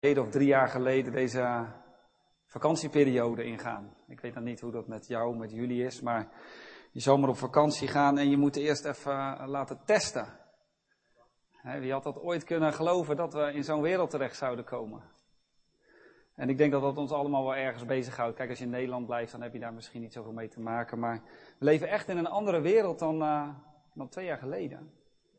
of 3 jaar geleden deze vakantieperiode ingaan. Ik weet dan niet hoe dat met jou, met jullie is, maar je zou maar op vakantie gaan en je moet eerst even laten testen. Wie had dat ooit kunnen geloven dat we in zo'n wereld terecht zouden komen? En ik denk dat dat ons allemaal wel ergens bezighoudt. Kijk, als je in Nederland blijft, dan heb je daar misschien niet zoveel mee te maken. Maar we leven echt in een andere wereld dan 2 jaar geleden.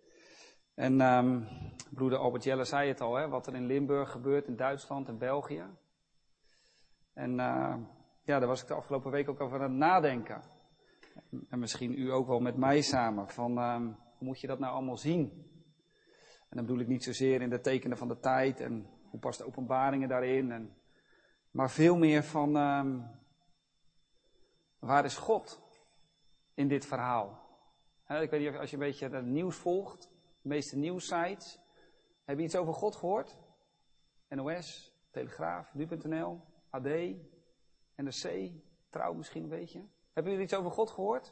En broeder Albert Jelle zei het al, wat er in Limburg gebeurt, in Duitsland en België. En daar was ik de afgelopen week ook over aan het nadenken. En misschien u ook wel met mij samen. Van hoe moet je dat nou allemaal zien? En dan bedoel ik niet zozeer in de tekenen van de tijd en hoe past de openbaringen daarin. Maar veel meer van waar is God in dit verhaal? Ik weet niet of als je een beetje het nieuws volgt, de meeste nieuwssites. Heb je iets over God gehoord? NOS, Telegraaf, Nu.nl, AD, NRC, Trouw misschien een beetje. Hebben jullie iets over God gehoord?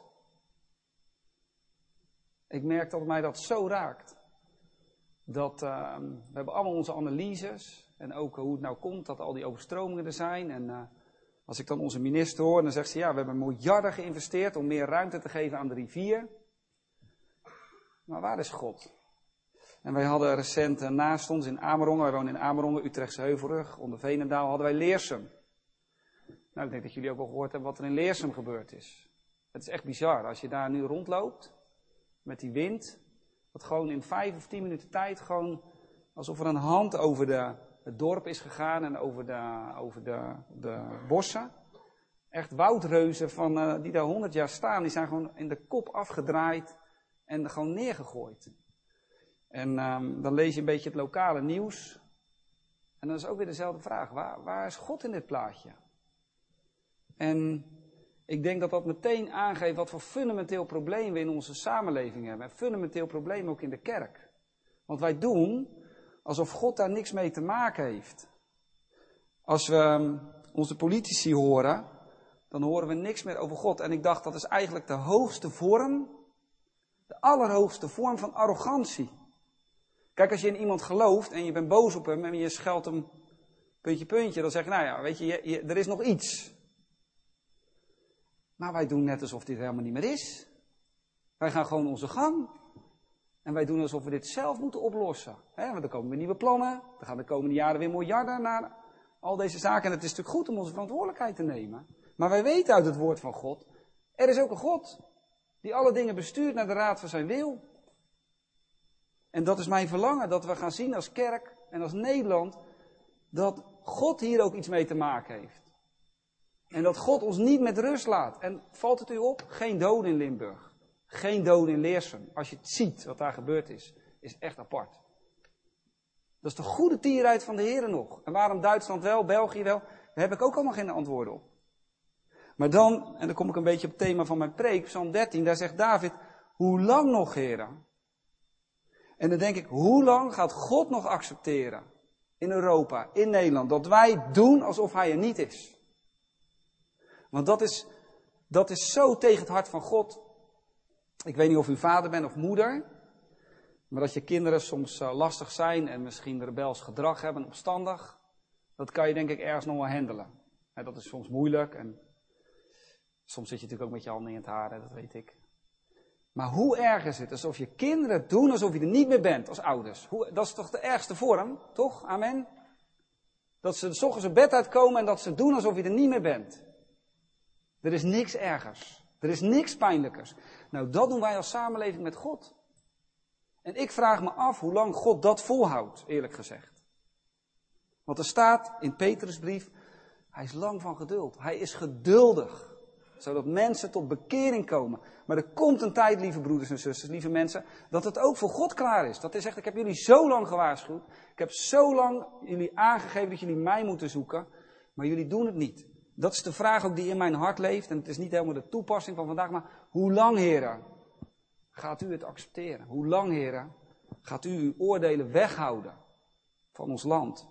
Ik merk dat mij dat zo raakt. Dat we hebben allemaal onze analyses en ook hoe het nou komt dat al die overstromingen er zijn. En als ik dan onze minister hoor, dan zegt ze we hebben miljarden geïnvesteerd om meer ruimte te geven aan de rivier. Maar waar is God? En wij hadden recent naast ons in Amerongen, wij wonen in Amerongen, Utrechtse Heuvelrug, onder Veenendaal, hadden wij Leersum. Nou, ik denk dat jullie ook al gehoord hebben wat er in Leersum gebeurd is. Het is echt bizar, als je daar nu rondloopt, met die wind, dat gewoon in 5 of 10 minuten tijd, gewoon alsof er een hand over het dorp is gegaan en over de bossen. Echt woudreuzen die daar 100 jaar staan, die zijn gewoon in de kop afgedraaid en gewoon neergegooid. En dan lees je een beetje het lokale nieuws. En dan is ook weer dezelfde vraag. Waar is God in dit plaatje? En ik denk dat dat meteen aangeeft wat voor fundamenteel probleem we in onze samenleving hebben. En fundamenteel probleem ook in de kerk. Want wij doen alsof God daar niks mee te maken heeft. Als we onze politici horen, dan horen we niks meer over God. En ik dacht, dat is eigenlijk de hoogste vorm, de allerhoogste vorm van arrogantie. Kijk, als je in iemand gelooft en je bent boos op hem en je scheldt hem puntje, dan zeg je, weet je, er is nog iets. Maar wij doen net alsof dit helemaal niet meer is. Wij gaan gewoon onze gang. En wij doen alsof we dit zelf moeten oplossen. Want er komen weer nieuwe plannen. Er gaan de komende jaren weer miljarden naar al deze zaken. En het is natuurlijk goed om onze verantwoordelijkheid te nemen. Maar wij weten uit het woord van God, er is ook een God die alle dingen bestuurt naar de raad van zijn wil. En dat is mijn verlangen, dat we gaan zien als kerk en als Nederland, dat God hier ook iets mee te maken heeft. En dat God ons niet met rust laat. En valt het u op? Geen doden in Limburg. Geen doden in Leersum. Als je het ziet wat daar gebeurd is echt apart. Dat is de goede tierheid van de Heere nog. En waarom Duitsland wel, België wel, daar heb ik ook allemaal geen antwoorden op. Maar dan, en dan kom ik een beetje op het thema van mijn preek, Psalm 13, daar zegt David, hoe lang nog, Heere? En dan denk ik, hoe lang gaat God nog accepteren in Europa, in Nederland, dat wij doen alsof hij er niet is? Want dat is zo tegen het hart van God. Ik weet niet of u vader bent of moeder, maar dat je kinderen soms lastig zijn en misschien rebels gedrag hebben, opstandig, dat kan je denk ik ergens nog wel handelen. Dat is soms moeilijk en soms zit je natuurlijk ook met je handen in het haar, dat weet ik. Maar hoe erg is het alsof je kinderen doen alsof je er niet meer bent als ouders? Dat is toch de ergste vorm, toch? Amen? Dat ze 's ochtends op bed uitkomen en dat ze doen alsof je er niet meer bent. Er is niks ergers. Er is niks pijnlijkers. Nou, dat doen wij als samenleving met God. En ik vraag me af hoe lang God dat volhoudt, eerlijk gezegd. Want er staat in Petrus' brief, hij is lang van geduld. Hij is geduldig. Zodat mensen tot bekering komen. Maar er komt een tijd, lieve broeders en zusters, lieve mensen, dat het ook voor God klaar is. Dat hij zegt, ik heb jullie zo lang gewaarschuwd. Ik heb zo lang jullie aangegeven dat jullie mij moeten zoeken. Maar jullie doen het niet. Dat is de vraag ook die in mijn hart leeft. En het is niet helemaal de toepassing van vandaag. Maar hoe lang, Heere, gaat u het accepteren? Hoe lang, Heere, gaat u uw oordelen weghouden van ons land?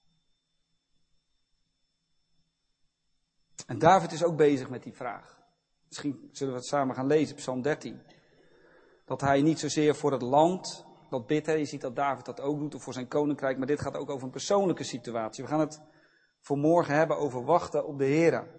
En David is ook bezig met die vraag. Misschien zullen we het samen gaan lezen, Psalm 13. Dat hij niet zozeer voor het land dat bidt. Je ziet dat David dat ook doet voor zijn koninkrijk. Maar dit gaat ook over een persoonlijke situatie. We gaan het voor morgen hebben over wachten op de Heere.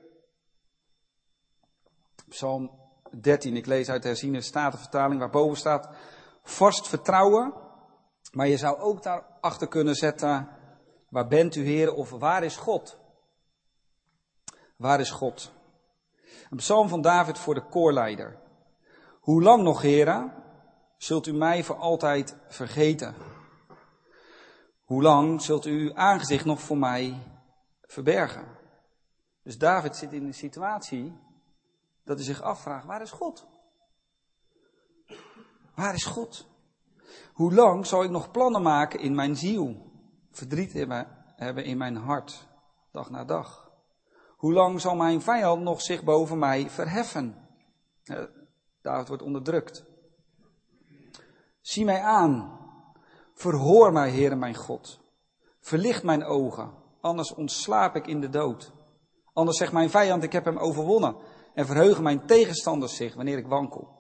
Psalm 13, ik lees uit de herziene statenvertaling waarboven staat vast vertrouwen. Maar je zou ook daarachter kunnen zetten, waar bent u Heer of waar is God? Waar is God? Een psalm van David voor de koorleider. Hoe lang nog, Heere, zult u mij voor altijd vergeten? Hoe lang zult u uw aangezicht nog voor mij verbergen? Dus David zit in een situatie dat hij zich afvraagt, waar is God? Waar is God? Hoe lang zal ik nog plannen maken in mijn ziel? Verdriet hebben in mijn hart, dag na dag. Hoe lang zal mijn vijand nog zich boven mij verheffen? David wordt onderdrukt. Zie mij aan. Verhoor mij, Heere mijn God. Verlicht mijn ogen, anders ontslaap ik in de dood. Anders zegt mijn vijand, ik heb hem overwonnen. En verheugen mijn tegenstanders zich wanneer ik wankel.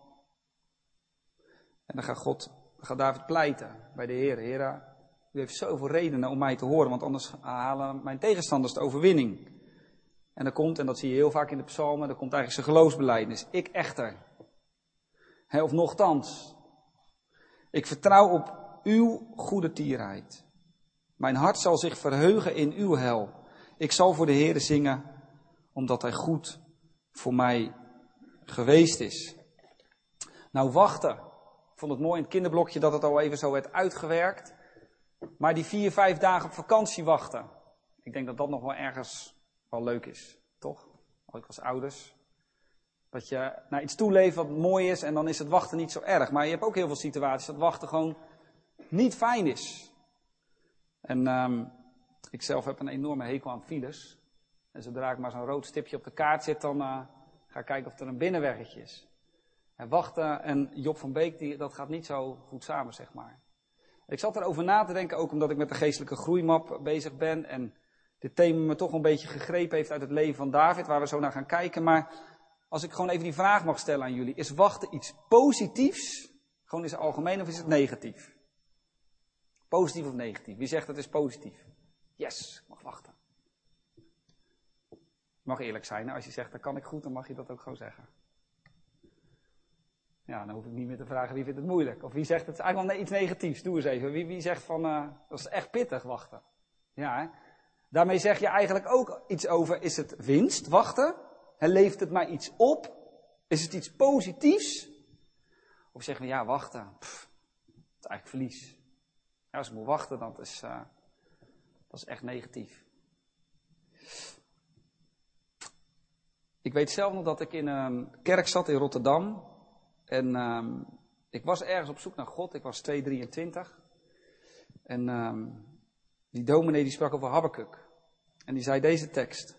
En dan gaat David pleiten bij de Heer. Heer, u heeft zoveel redenen om mij te horen, want anders halen mijn tegenstanders de overwinning. En dan komt, en dat zie je heel vaak in de psalmen, dan komt eigenlijk zijn geloofsbelijdenis. Ik echter. Of nochtans. Ik vertrouw op uw goede tierheid. Mijn hart zal zich verheugen in uw heil. Ik zal voor de Heere zingen, omdat hij goed voor mij geweest is. Nou, wachten. Ik vond het mooi in het kinderblokje dat het al even zo werd uitgewerkt. Maar die 4-5 dagen op vakantie wachten. Ik denk dat dat nog wel ergens wel leuk is. Toch? Ook als ouders. Dat je naar iets toeleeft wat mooi is en dan is het wachten niet zo erg. Maar je hebt ook heel veel situaties dat wachten gewoon niet fijn is. En ik zelf heb een enorme hekel aan files. En zodra ik maar zo'n rood stipje op de kaart zit, dan ga ik kijken of er een binnenweggetje is. En wachten en Job van Beek, dat gaat niet zo goed samen, zeg maar. Ik zat erover na te denken, ook omdat ik met de geestelijke groeimap bezig ben. En dit thema me toch een beetje gegrepen heeft uit het leven van David, waar we zo naar gaan kijken. Maar als ik gewoon even die vraag mag stellen aan jullie. Is wachten iets positiefs? Gewoon in het algemeen, of is het negatief? Positief of negatief? Wie zegt het is positief? Yes, ik mag wachten. Je mag eerlijk zijn. Als je zegt, dat kan ik goed, dan mag je dat ook gewoon zeggen. Ja, dan hoef ik niet meer te vragen wie vindt het moeilijk. Of wie zegt het is eigenlijk wel iets negatiefs. Doe eens even. Wie zegt van, dat is echt pittig, wachten. Ja, hè? Daarmee zeg je eigenlijk ook iets over, is het winst, wachten? Levert het maar iets op? Is het iets positiefs? Of zeggen we, ja, wachten, het is eigenlijk verlies. Ja, als ik moet wachten, dat is echt negatief. Ik weet zelf nog dat ik in een kerk zat in Rotterdam. En ik was ergens op zoek naar God. Ik was 223. En die dominee die sprak over Habakuk. En die zei deze tekst.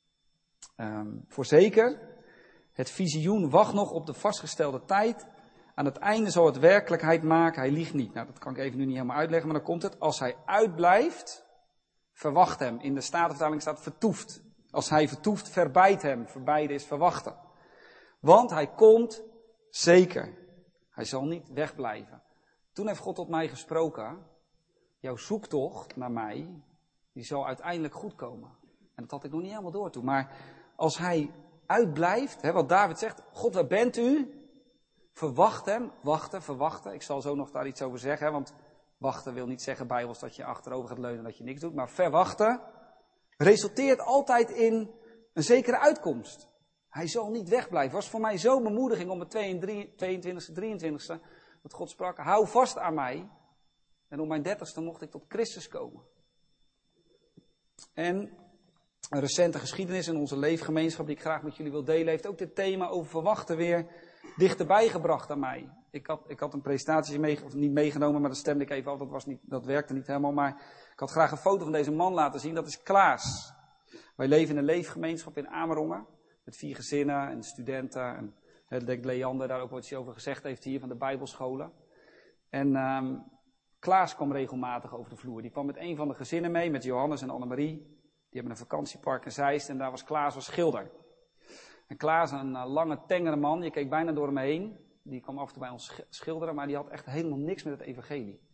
Voorzeker, het visioen wacht nog op de vastgestelde tijd. Aan het einde zal het werkelijkheid maken. Hij liegt niet. Nou, dat kan ik even nu niet helemaal uitleggen. Maar dan komt het. Als hij uitblijft, verwacht hem. In de Statenvertaling staat vertoeft. Als hij vertoeft, verbijt hem. Verbijden is verwachten. Want hij komt zeker. Hij zal niet wegblijven. Toen heeft God tot mij gesproken. Jouw zoektocht naar mij, die zal uiteindelijk goed komen. En dat had ik nog niet helemaal door toen. Maar als hij uitblijft, wat David zegt. God, waar bent u? Verwacht hem. Wachten, verwachten. Ik zal zo nog daar iets over zeggen. Want wachten wil niet zeggen bij ons dat je achterover gaat leunen en dat je niks doet. Maar verwachten resulteert altijd in een zekere uitkomst. Hij zal niet wegblijven. Was voor mij zo'n bemoediging om de 22e, 23e. Dat God sprak, hou vast aan mij. En op mijn 30ste mocht ik tot Christus komen. En een recente geschiedenis in onze leefgemeenschap die ik graag met jullie wil delen, heeft ook dit thema over verwachten weer dichterbij gebracht aan mij. Ik had een presentatie niet meegenomen, maar dat stemde ik even af, dat werkte niet helemaal. Maar ik had graag een foto van deze man laten zien, dat is Klaas. Wij leven in een leefgemeenschap in Amerongen, met 4 gezinnen en studenten. En ik denk Leander daar ook wat over gezegd heeft hier van de Bijbelscholen. En Klaas kwam regelmatig over de vloer. Die kwam met een van de gezinnen mee, met Johannes en Annemarie. Die hebben een vakantiepark in Zeist en daar was Klaas als schilder. En Klaas, een lange, tengere man, je keek bijna door hem heen. Die kwam af en toe bij ons schilderen, maar die had echt helemaal niks met het evangelie.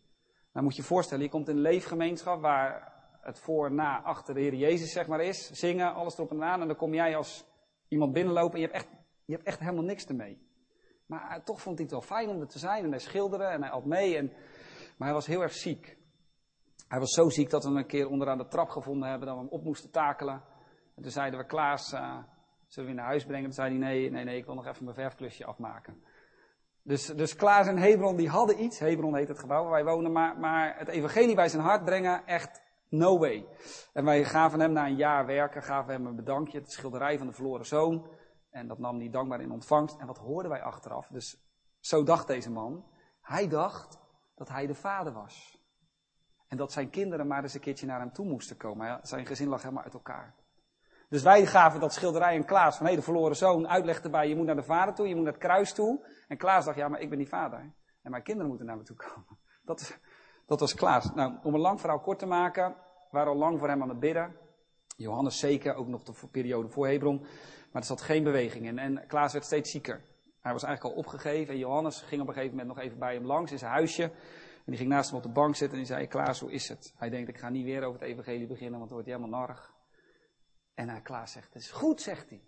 Nou moet je je voorstellen, je komt in een leefgemeenschap waar het voor, na, achter de Heer Jezus zeg maar is. Zingen, alles erop en aan. En dan kom jij als iemand binnenlopen en je hebt echt helemaal niks ermee. Maar toch vond hij het wel fijn om er te zijn. En hij schilderde en hij had mee. Maar hij was heel erg ziek. Hij was zo ziek dat we hem een keer onderaan de trap gevonden hebben. Dat we hem op moesten takelen. En toen zeiden we, Klaas, zullen we hem naar huis brengen? Toen zei hij, nee, ik wil nog even mijn verfklusje afmaken. Dus Klaas en Hebron, die hadden iets. Hebron heet het gebouw waar wij wonen. Maar het evangelie bij zijn hart brengen, echt no way. En wij gaven hem na een jaar werken, gaven hem een bedankje. Het schilderij van de verloren zoon. En dat nam hij dankbaar in ontvangst. En wat hoorden wij achteraf? Dus zo dacht deze man. Hij dacht dat hij de vader was. En dat zijn kinderen maar eens een keertje naar hem toe moesten komen. Zijn gezin lag helemaal uit elkaar. Dus wij gaven dat schilderij aan Klaas van de verloren zoon. Uitleg erbij, je moet naar de vader toe, je moet naar het kruis toe. En Klaas dacht, ja, maar ik ben die vader. En mijn kinderen moeten naar me toe komen. Dat was Klaas. Nou, om een lang verhaal kort te maken. We waren al lang voor hem aan het bidden. Johannes zeker, ook nog de periode voor Hebron. Maar er zat geen beweging in. En Klaas werd steeds zieker. Hij was eigenlijk al opgegeven. En Johannes ging op een gegeven moment nog even bij hem langs in zijn huisje. En die ging naast hem op de bank zitten en die zei, Klaas, hoe is het? Hij denkt, ik ga niet weer over het evangelie beginnen, want dan wordt hij helemaal narrig. En Klaas zegt, het is goed, zegt hij.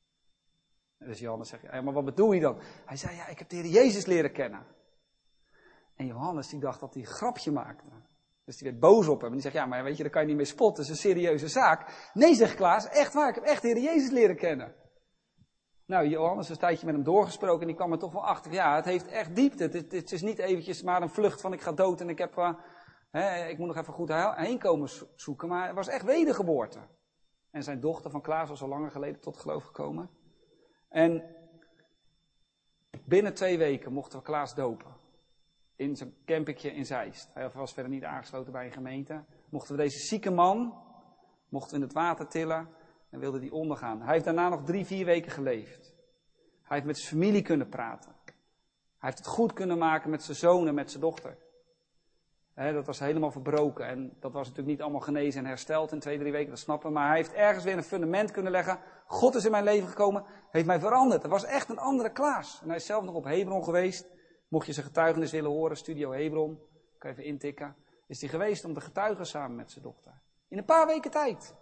En dus Johannes zegt, ja, maar wat bedoel je dan? Hij zei, ja, ik heb de Heer Jezus leren kennen. En Johannes die dacht dat hij een grapje maakte. Dus die werd boos op hem. En die zegt, ja, maar weet je, daar kan je niet mee spotten. Het is een serieuze zaak. Nee, zegt Klaas, echt waar, ik heb echt de Heer Jezus leren kennen. Nou, Johannes is een tijdje met hem doorgesproken en die kwam er toch wel achter. Ja, het heeft echt diepte. Het is niet eventjes maar een vlucht van ik ga dood en ik moet nog even goed heen komen zoeken. Maar het was echt wedergeboorte. En zijn dochter van Klaas was al langer geleden tot geloof gekomen. En binnen 2 weken mochten we Klaas dopen. In zijn campingje in Zeist. Hij was verder niet aangesloten bij een gemeente. Mochten we deze zieke man, in het water tillen en wilde die ondergaan. Hij heeft daarna nog 3-4 weken geleefd. Hij heeft met zijn familie kunnen praten. Hij heeft het goed kunnen maken met zijn zoon en met zijn dochter. Dat was helemaal verbroken en dat was natuurlijk niet allemaal genezen en hersteld in 2-3 weken, dat snappen we. Maar hij heeft ergens weer een fundament kunnen leggen. God is in mijn leven gekomen, heeft mij veranderd. Het was echt een andere Klaas. En hij is zelf nog op Hebron geweest. Mocht je zijn getuigenis willen horen, Studio Hebron, kan je even intikken. Is hij geweest om te getuigen samen met zijn dochter. In een paar weken tijd.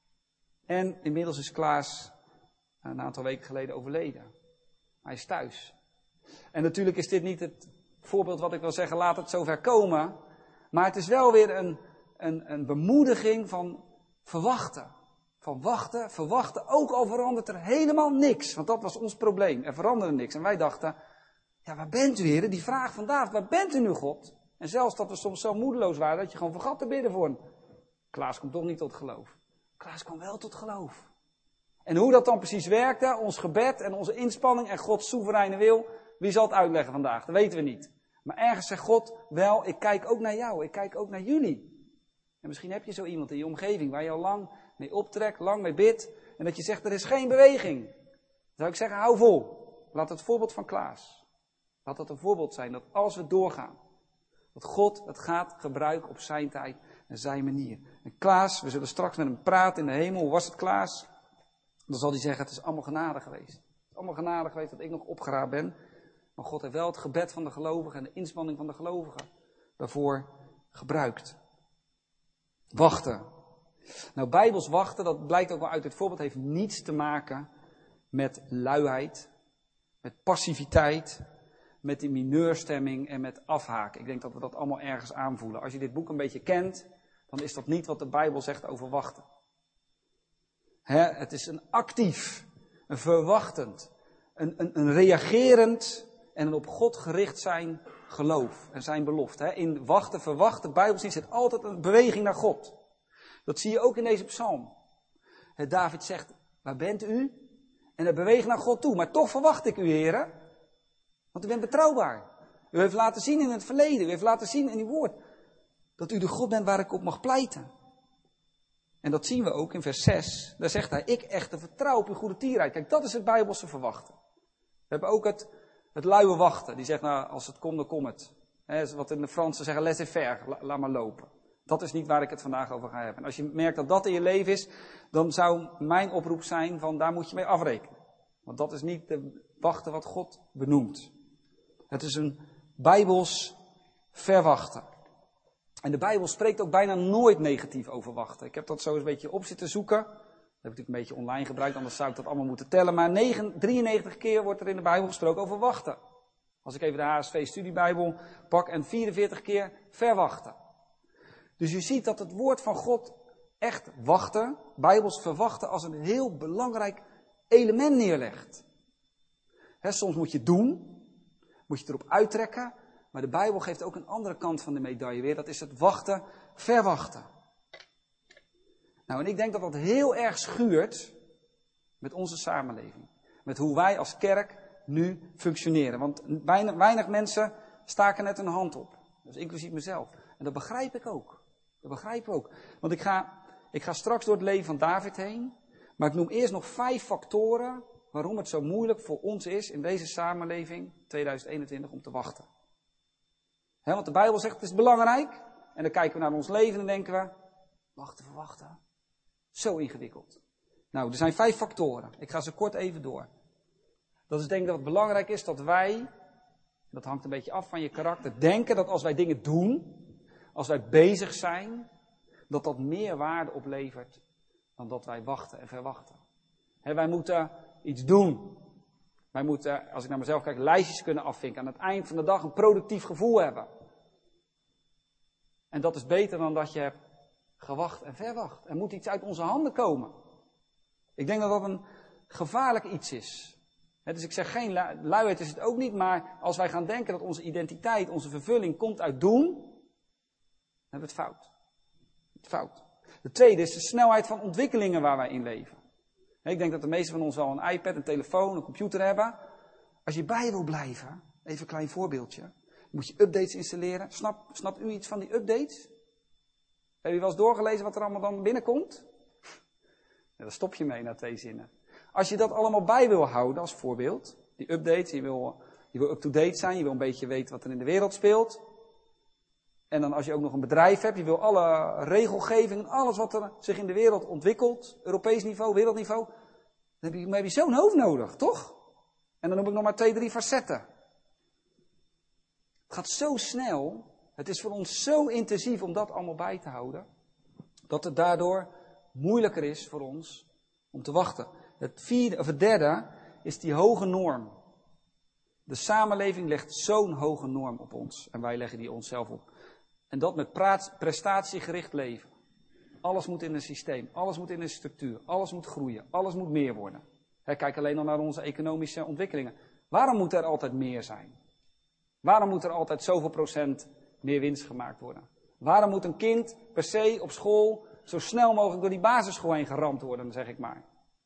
En inmiddels is Klaas een aantal weken geleden overleden. Hij is thuis. En natuurlijk is dit niet het voorbeeld wat ik wil zeggen, laat het zover komen. Maar het is wel weer een bemoediging van verwachten. Van verwachten, ook al verandert er helemaal niks. Want dat was ons probleem, er veranderde niks. En wij dachten, ja, waar bent u, heren? Die vraag van David, waar bent u nu, God? En zelfs dat we soms zo moedeloos waren, dat je gewoon vergat te bidden voor hem. Klaas komt toch niet tot geloof. Klaas kwam wel tot geloof. En hoe dat dan precies werkte, ons gebed en onze inspanning en Gods soevereine wil, wie zal het uitleggen vandaag? Dat weten we niet. Maar ergens zegt God, wel, ik kijk ook naar jou, ik kijk ook naar jullie. En misschien heb je zo iemand in je omgeving waar je al lang mee optrekt, lang mee bidt, en dat je zegt, er is geen beweging. Dan zou ik zeggen, hou vol. Laat het voorbeeld van Klaas. Laat dat een voorbeeld zijn, dat als we doorgaan, dat God het gaat gebruiken op zijn tijd en zijn manier. En Klaas, we zullen straks met hem praten in de hemel. Hoe was het, Klaas? Dan zal hij zeggen, het is allemaal genade geweest. Het is allemaal genade geweest dat ik nog opgeraapt ben. Maar God heeft wel het gebed van de gelovigen en de inspanning van de gelovigen daarvoor gebruikt. Wachten. Nou, bijbels wachten, dat blijkt ook wel uit dit voorbeeld, heeft niets te maken met luiheid, met passiviteit, met die mineurstemming en met afhaken. Ik denk dat we dat allemaal ergens aanvoelen. Als je dit boek een beetje kent, dan is dat niet wat de Bijbel zegt over wachten. Het is een actief, een verwachtend, een reagerend en een op God gericht zijn geloof en zijn belofte. In wachten, verwachten, Bijbelzin zit altijd een beweging naar God. Dat zie je ook in deze psalm. David zegt, waar bent u? En hij beweegt naar God toe. Maar toch verwacht ik u, heren. Want u bent betrouwbaar. U heeft laten zien in het verleden. U heeft laten zien in uw woord. Dat u de God bent waar ik op mag pleiten. En dat zien we ook in vers 6. Daar zegt hij, ik echter vertrouw op uw goede tierheid. Kijk, dat is het Bijbelse verwachten. We hebben ook het luie wachten. Die zegt, nou, als het komt, dan komt het. Wat in de Fransen zeggen, laissez-faire, laat maar lopen. Dat is niet waar ik het vandaag over ga hebben. En als je merkt dat dat in je leven is, dan zou mijn oproep zijn van daar moet je mee afrekenen. Want dat is niet de wachten wat God benoemt. Het is een Bijbels verwachten. En de Bijbel spreekt ook bijna nooit negatief over wachten. Ik heb dat zo eens een beetje op zitten zoeken. Dat heb ik natuurlijk een beetje online gebruikt, anders zou ik dat allemaal moeten tellen. Maar 93 keer wordt er in de Bijbel gesproken over wachten. Als ik even de HSV-studiebijbel pak en 44 keer verwachten. Dus je ziet dat het woord van God echt wachten, Bijbels verwachten, als een heel belangrijk element neerlegt. Soms moet je het doen, moet je het erop uittrekken. Maar de Bijbel geeft ook een andere kant van de medaille weer. Dat is het wachten, verwachten. Nou, en ik denk dat dat heel erg schuurt met onze samenleving. Met hoe wij als kerk nu functioneren. Want weinig mensen staken net een hand op. Dus inclusief mezelf. En dat begrijp ik ook. Want ik ga straks door het leven van David heen. Maar ik noem eerst nog 5 factoren waarom het zo moeilijk voor ons is in deze samenleving 2021 om te wachten. Want de Bijbel zegt het is belangrijk. En dan kijken we naar ons leven en denken we, verwachten. Zo ingewikkeld. Nou, er zijn 5 factoren. Ik ga ze kort even door. Dat is denk ik dat het belangrijk is dat wij, dat hangt een beetje af van je karakter, denken dat als wij dingen doen, als wij bezig zijn, dat dat meer waarde oplevert dan dat wij wachten en verwachten. Wij moeten iets doen. Wij moeten, als ik naar mezelf kijk, lijstjes kunnen afvinken. Aan het eind van de dag een productief gevoel hebben. En dat is beter dan dat je hebt gewacht en verwacht. Er moet iets uit onze handen komen. Ik denk dat dat een gevaarlijk iets is. Dus ik zeg geen luiheid is het ook niet, maar als wij gaan denken dat onze identiteit, onze vervulling komt uit doen, dan hebben we het fout. De tweede is de snelheid van ontwikkelingen waar wij in leven. Ik denk dat de meesten van ons wel een iPad, een telefoon, een computer hebben. Als je bij wil blijven, even een klein voorbeeldje, moet je updates installeren. Snapt u iets van die updates? Heb je wel eens doorgelezen wat er allemaal dan binnenkomt? Ja, daar stop je mee na 2 zinnen. Als je dat allemaal bij wil houden als voorbeeld, die updates, je wil up-to-date zijn, je wil een beetje weten wat er in de wereld speelt. En dan als je ook nog een bedrijf hebt, je wil alle regelgeving en alles wat er zich in de wereld ontwikkelt, Europees niveau, wereldniveau, dan heb je zo'n hoofd nodig, toch? En dan noem ik nog maar 2, 3 facetten. Het gaat zo snel, het is voor ons zo intensief om dat allemaal bij te houden, dat het daardoor moeilijker is voor ons om te wachten. Het derde is die hoge norm. De samenleving legt zo'n hoge norm op ons en wij leggen die onszelf op. En dat met prestatiegericht leven. Alles moet in een systeem, alles moet in een structuur, alles moet groeien, alles moet meer worden. Kijk alleen al naar onze economische ontwikkelingen. Waarom moet er altijd meer zijn? Waarom moet er altijd zoveel procent meer winst gemaakt worden? Waarom moet een kind per se op school zo snel mogelijk door die basisschool heen geramd worden, dan zeg ik maar.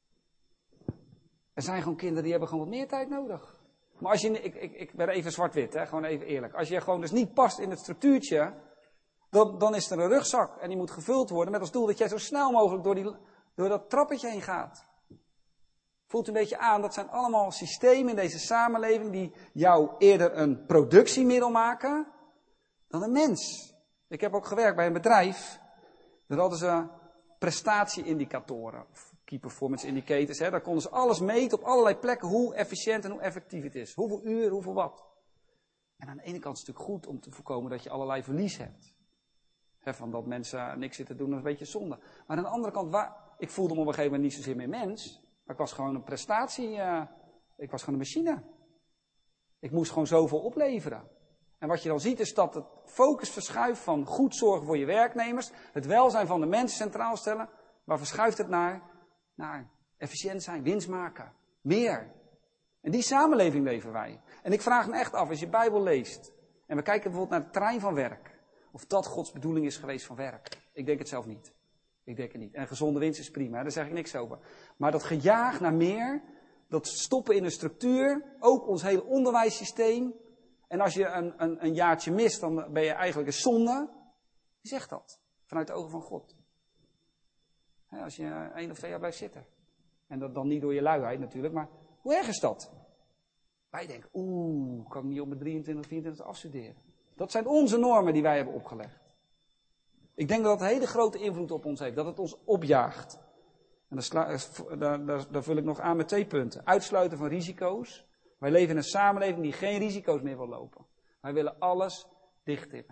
Er zijn gewoon kinderen die hebben gewoon wat meer tijd nodig. Maar als je, ik ben even zwart-wit, gewoon even eerlijk. Als je gewoon dus niet past in het structuurtje, dan is er een rugzak en die moet gevuld worden met als doel dat jij zo snel mogelijk door dat trappetje heen gaat. Voelt u een beetje aan, dat zijn allemaal systemen in deze samenleving die jou eerder een productiemiddel maken dan een mens. Ik heb ook gewerkt bij een bedrijf, daar hadden ze prestatieindicatoren, key performance indicators, daar konden ze alles meten op allerlei plekken, hoe efficiënt en hoe effectief het is. Hoeveel uur, hoeveel wat. En aan de ene kant is het natuurlijk goed om te voorkomen dat je allerlei verlies hebt. Van dat mensen niks zitten doen, dat is een beetje zonde. Maar aan de andere kant, ik voelde me op een gegeven moment niet zozeer meer mens. Maar ik was gewoon een ik was gewoon een machine. Ik moest gewoon zoveel opleveren. En wat je dan ziet is dat het focus verschuift van goed zorgen voor je werknemers, het welzijn van de mensen centraal stellen. Waar verschuift het naar efficiënt zijn, winst maken, meer. En die samenleving leven wij. En ik vraag me echt af, als je Bijbel leest, en we kijken bijvoorbeeld naar de trein van werk, of dat Gods bedoeling is geweest van werk. Ik denk het zelf niet. Ik denk het niet. En gezonde winst is prima, daar zeg ik niks over. Maar dat gejaag naar meer, dat stoppen in een structuur, ook ons hele onderwijssysteem. En als je een jaartje mist, dan ben je eigenlijk een zonde. Wie zegt dat? Vanuit de ogen van God. Als je 1 of 2 jaar blijft zitten. En dat dan niet door je luiheid natuurlijk, maar hoe erg is dat? Wij denken, kan ik niet op mijn 23, 24 afstuderen. Dat zijn onze normen die wij hebben opgelegd. Ik denk dat dat een hele grote invloed op ons heeft, dat het ons opjaagt. En daar vul ik nog aan met 2 punten. Uitsluiten van risico's. Wij leven in een samenleving die geen risico's meer wil lopen. Wij willen alles dichttimmeren.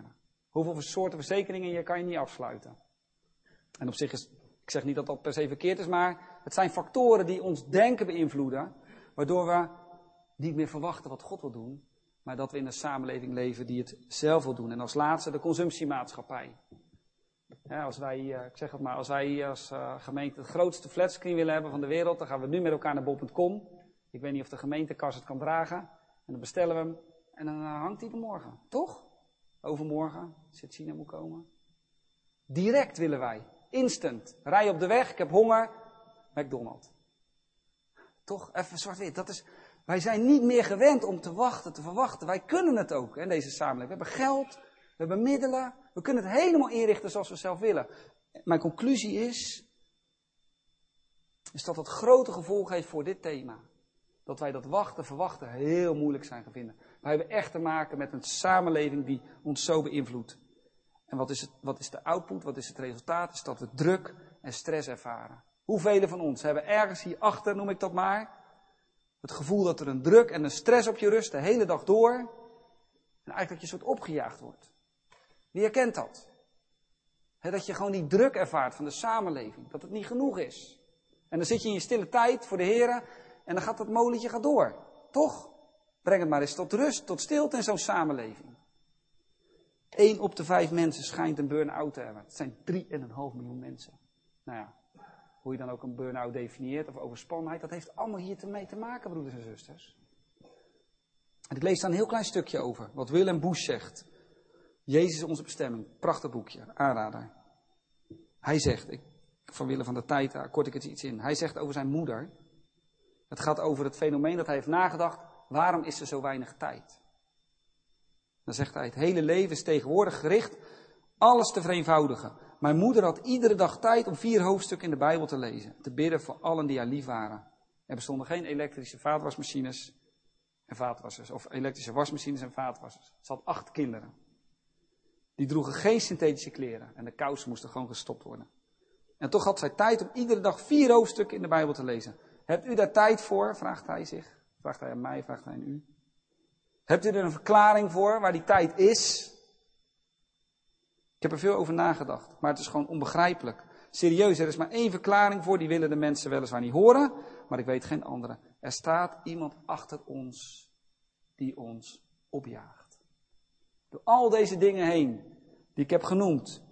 Hoeveel soorten verzekeringen kan je niet afsluiten? En op zich ik zeg niet dat dat per se verkeerd is, maar het zijn factoren die ons denken beïnvloeden, waardoor we niet meer verwachten wat God wil doen, maar dat we in een samenleving leven die het zelf wil doen. En als laatste de consumptiemaatschappij. Ja, als wij als gemeente het grootste flatscreen willen hebben van de wereld, dan gaan we nu met elkaar naar bol.com. Ik weet niet of de gemeentekas het kan dragen. En dan bestellen we hem en dan hangt hij er morgen. Toch? Overmorgen, als het China moet komen. Direct willen wij. Instant. Rij op de weg, ik heb honger. McDonald's. Toch? Even zwart-wit. Wij zijn niet meer gewend om te wachten, te verwachten. Wij kunnen het ook in deze samenleving. We hebben geld, we hebben middelen. We kunnen het helemaal inrichten zoals we zelf willen. Mijn conclusie is dat het grote gevolg heeft voor dit thema. Dat wij dat verwachten heel moeilijk zijn gaan vinden. Wij hebben echt te maken met een samenleving die ons zo beïnvloedt. En wat is de output, wat is het resultaat? Is dat we druk en stress ervaren. Hoeveel van ons hebben ergens hierachter, noem ik dat maar, het gevoel dat er een druk en een stress op je rust de hele dag door. En eigenlijk dat je soort opgejaagd wordt. Wie herkent dat? Dat je gewoon die druk ervaart van de samenleving. Dat het niet genoeg is. En dan zit je in je stille tijd voor de Here en dan gaat dat molentje door. Toch? Breng het maar eens tot rust, tot stilte in zo'n samenleving. 1 op de 5 mensen schijnt een burn-out te hebben. Het zijn 3,5 miljoen mensen. Nou ja, hoe je dan ook een burn-out definieert of overspannenheid, dat heeft allemaal hiermee te maken, broeders en zusters. En ik lees daar een heel klein stukje over, wat Willem Busch zegt. Jezus is onze bestemming. Prachtig boekje, aanrader. Hij zegt, vanwille van de tijd kort ik het iets in. Hij zegt over zijn moeder. Het gaat over het fenomeen dat hij heeft nagedacht. Waarom is er zo weinig tijd? Dan zegt hij, het hele leven is tegenwoordig gericht alles te vereenvoudigen. Mijn moeder had iedere dag tijd om 4 hoofdstukken in de Bijbel te lezen. Te bidden voor allen die haar lief waren. Er bestonden geen elektrische vaatwasmachines en vaatwassers. Of elektrische wasmachines en vaatwassers. Ze had 8 kinderen. Die droegen geen synthetische kleren. En de kousen moesten gewoon gestopt worden. En toch had zij tijd om iedere dag 4 hoofdstukken in de Bijbel te lezen. Hebt u daar tijd voor? Vraagt hij zich. Vraagt hij aan mij, vraagt hij aan u. Hebt u er een verklaring voor waar die tijd is? Ik heb er veel over nagedacht, maar het is gewoon onbegrijpelijk. Serieus, er is maar 1 verklaring voor, die willen de mensen weliswaar niet horen, maar ik weet geen andere. Er staat iemand achter ons die ons opjaagt. Door al deze dingen heen, die ik heb genoemd,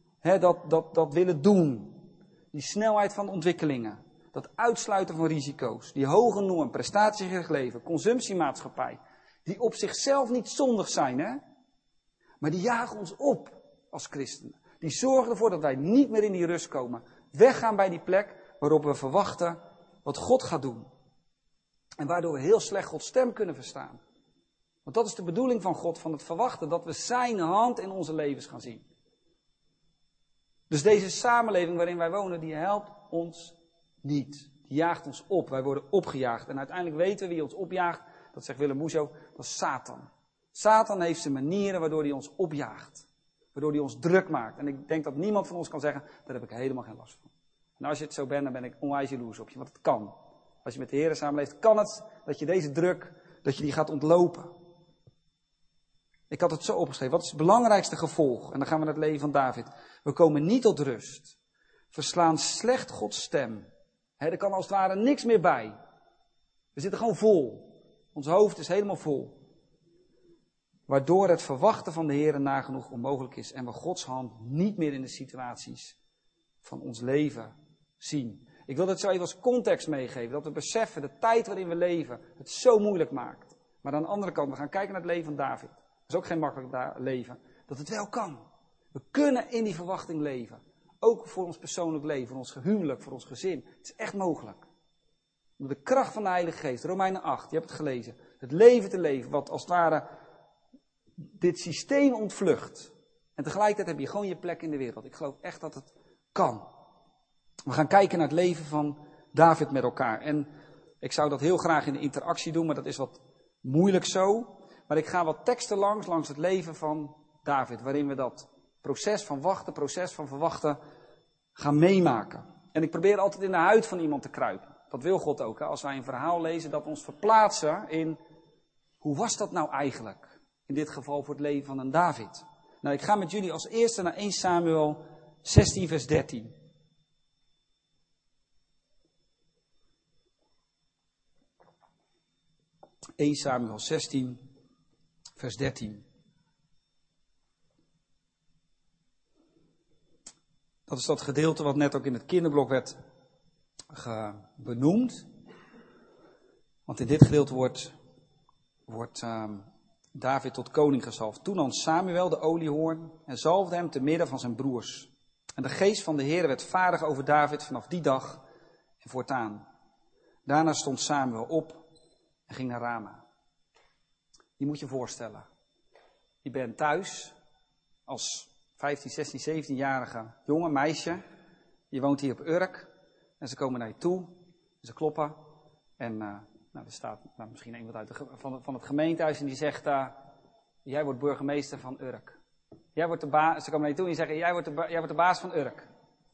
dat willen doen, die snelheid van de ontwikkelingen, dat uitsluiten van risico's, die hoge norm, prestatiegericht leven, consumptiemaatschappij, die op zichzelf niet zondig zijn, maar die jagen ons op als christenen. Die zorgen ervoor dat wij niet meer in die rust komen, weggaan bij die plek waarop we verwachten wat God gaat doen. En waardoor we heel slecht Gods stem kunnen verstaan. Want dat is de bedoeling van God, van het verwachten, dat we zijn hand in onze levens gaan zien. Dus deze samenleving waarin wij wonen, die helpt ons niet. Die jaagt ons op, wij worden opgejaagd. En uiteindelijk weten we wie ons opjaagt, dat zegt Willem Busch ook, dat is Satan. Satan heeft zijn manieren waardoor hij ons opjaagt. Waardoor hij ons druk maakt. En ik denk dat niemand van ons kan zeggen, daar heb ik helemaal geen last van. En als je het zo bent, dan ben ik onwijs jaloers op je, want het kan. Als je met de Heer samenleeft, kan het dat je deze druk, dat je die gaat ontlopen. Ik had het zo opgeschreven. Wat is het belangrijkste gevolg? En dan gaan we naar het leven van David. We komen niet tot rust. Verslaan slecht Gods stem. Er kan als het ware niks meer bij. We zitten gewoon vol. Ons hoofd is helemaal vol. Waardoor het verwachten van de Heer nagenoeg onmogelijk is. En we Gods hand niet meer in de situaties van ons leven zien. Ik wil dit zo even als context meegeven. Dat we beseffen, de tijd waarin we leven, het zo moeilijk maakt. Maar aan de andere kant, we gaan kijken naar het leven van David. Dat is ook geen makkelijk leven. Dat het wel kan. We kunnen in die verwachting leven. Ook voor ons persoonlijk leven, voor ons huwelijk, voor ons gezin. Het is echt mogelijk. Door de kracht van de Heilige Geest, Romeinen 8, je hebt het gelezen. Het leven te leven, wat als het ware dit systeem ontvlucht. En tegelijkertijd heb je gewoon je plek in de wereld. Ik geloof echt dat het kan. We gaan kijken naar het leven van David met elkaar. En ik zou dat heel graag in de interactie doen, maar dat is wat moeilijk zo. Maar ik ga wat teksten langs het leven van David, waarin we dat proces van wachten, proces van verwachten gaan meemaken. En ik probeer altijd in de huid van iemand te kruipen. Dat wil God ook, als wij een verhaal lezen, dat we ons verplaatsen in, hoe was dat nou eigenlijk? In dit geval voor het leven van een David. Nou, ik ga met jullie als eerste naar 1 Samuel 16 vers 13. Samuel 16 vers 13. Dat is dat gedeelte wat net ook in het kinderblok werd benoemd. Want in dit gedeelte wordt David tot koning gezalfd. Toen nam Samuel de oliehoorn en zalfde hem te midden van zijn broers. En de geest van de Heere werd vaardig over David vanaf die dag en voortaan. Daarna stond Samuel op en ging naar Rama. Je moet je voorstellen. Je bent thuis als 15, 16, 17-jarige jonge meisje. Je woont hier op Urk. En ze komen naar je toe. En ze kloppen. En er staat misschien iemand uit van het gemeentehuis en die zegt, jij wordt burgemeester van Urk. Ze komen naar je toe en die zeggen, jij wordt de baas van Urk.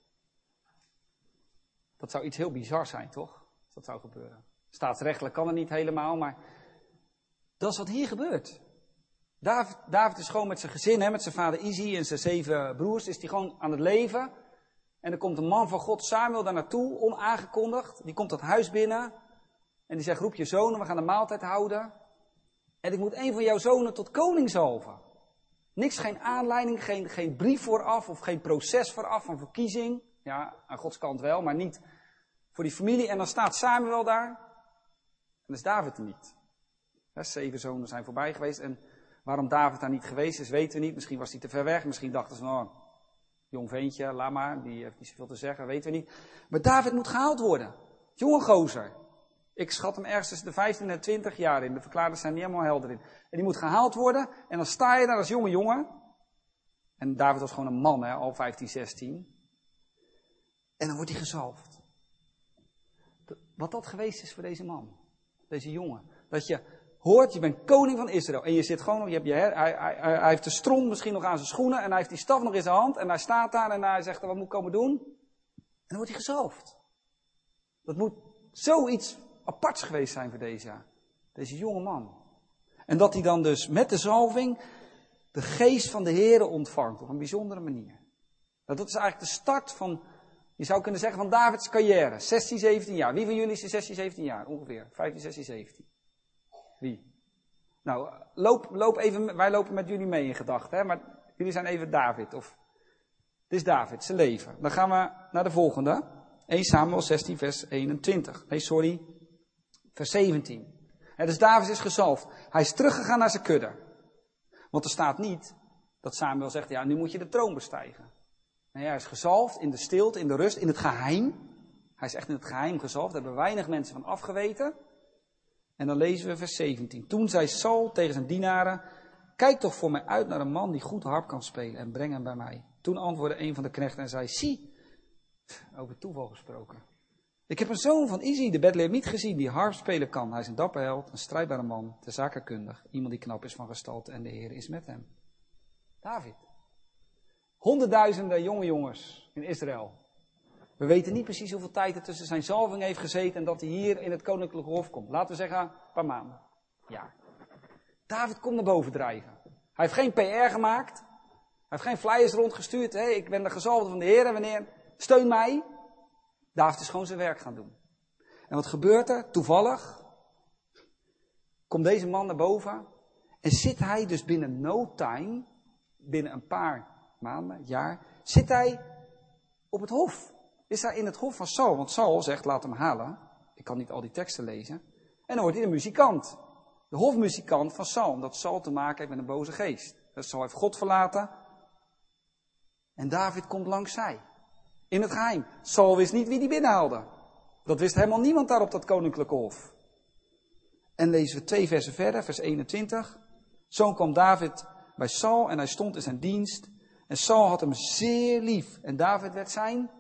Dat zou iets heel bizar zijn, toch? Als dat zou gebeuren. Staatsrechtelijk kan het niet helemaal, maar dat is wat hier gebeurt. David is gewoon met zijn gezin, met zijn vader Isi en zijn 7 broers, is hij gewoon aan het leven. En er komt een man van God, Samuel, daar naartoe, onaangekondigd. Die komt dat huis binnen en die zegt, roep je zonen, we gaan een maaltijd houden. En ik moet een van jouw zonen tot koning zalven. Niks, geen aanleiding, geen brief vooraf of geen proces vooraf van verkiezing. Ja, aan Gods kant wel, maar niet voor die familie. En dan staat Samuel daar en dan is David er niet. 7 zonen zijn voorbij geweest en waarom David daar niet geweest is, weten we niet. Misschien was hij te ver weg, misschien dachten ze, jong ventje, laat maar, die heeft niet zoveel te zeggen, weten we niet. Maar David moet gehaald worden. Jonge gozer. Ik schat hem ergens tussen de 15 en 20 jaar in. De verklaarders zijn niet helemaal helder in. En die moet gehaald worden. En dan sta je daar als jonge jongen. En David was gewoon een man, al 15, 16. En dan wordt hij gezalfd. Wat dat geweest is voor deze man. Deze jongen. Dat je hoort, je bent koning van Israël. En je zit gewoon, hij heeft de stront misschien nog aan zijn schoenen. En hij heeft die staf nog in zijn hand. En hij staat daar en hij zegt, wat moet ik komen doen? En dan wordt hij gezalfd. Dat moet zoiets aparts geweest zijn voor deze jonge man. En dat hij dan dus met de zalving de geest van de Heere ontvangt op een bijzondere manier. Dat is eigenlijk de start van, je zou kunnen zeggen, van Davids carrière. 16, 17 jaar. Wie van jullie is 16, 17 jaar ongeveer? 15, 16, 17. Wie? Nou, loop even, wij lopen met jullie mee in gedachten, maar jullie zijn even David. Dit is David, zijn leven. Dan gaan we naar de volgende. 1 Samuel 16 vers 21. Vers 17. Dus David is gezalfd. Hij is teruggegaan naar zijn kudde. Want er staat niet dat Samuel zegt, ja, nu moet je de troon bestijgen. Nee, hij is gezalfd in de stilte, in de rust, in het geheim. Hij is echt in het geheim gezalfd. Daar hebben weinig mensen van afgeweten. En dan lezen we vers 17. Toen zei Saul tegen zijn dienaren, kijk toch voor mij uit naar een man die goed harp kan spelen en breng hem bij mij. Toen antwoordde een van de knechten en zei, zie, over toeval gesproken. Ik heb een zoon van Isi, de Bethlehemiet, gezien die harp spelen kan. Hij is een dapper held, een strijdbare man, ter zake kundig. Iemand die knap is van gestalte en de Heer is met hem. David. 100.000 jonge jongens in Israël. We weten niet precies hoeveel tijd er tussen zijn zalving heeft gezeten en dat hij hier in het koninklijke hof komt. Laten we zeggen, een paar maanden. Ja. David komt naar boven drijven. Hij heeft geen PR gemaakt. Hij heeft geen flyers rondgestuurd. Hey, ik ben de gezalfde van de Heer en wanneer, steun mij. David is gewoon zijn werk gaan doen. En wat gebeurt er? Toevallig komt deze man naar boven en zit hij dus binnen no time, binnen een paar maanden, jaar, zit hij op het hof. Is hij in het hof van Saul, want Saul zegt, laat hem halen. Ik kan niet al die teksten lezen. En dan wordt hij de muzikant. De hofmuzikant van Saul, omdat Saul te maken heeft met een boze geest. Dus Saul heeft God verlaten. En David komt langs zij. In het geheim. Saul wist niet wie die binnenhaalde. Dat wist helemaal niemand daar op dat koninklijke hof. En lezen we 2 versen verder, vers 21. Zo kwam David bij Saul en hij stond in zijn dienst. En Saul had hem zeer lief. En David werd zijn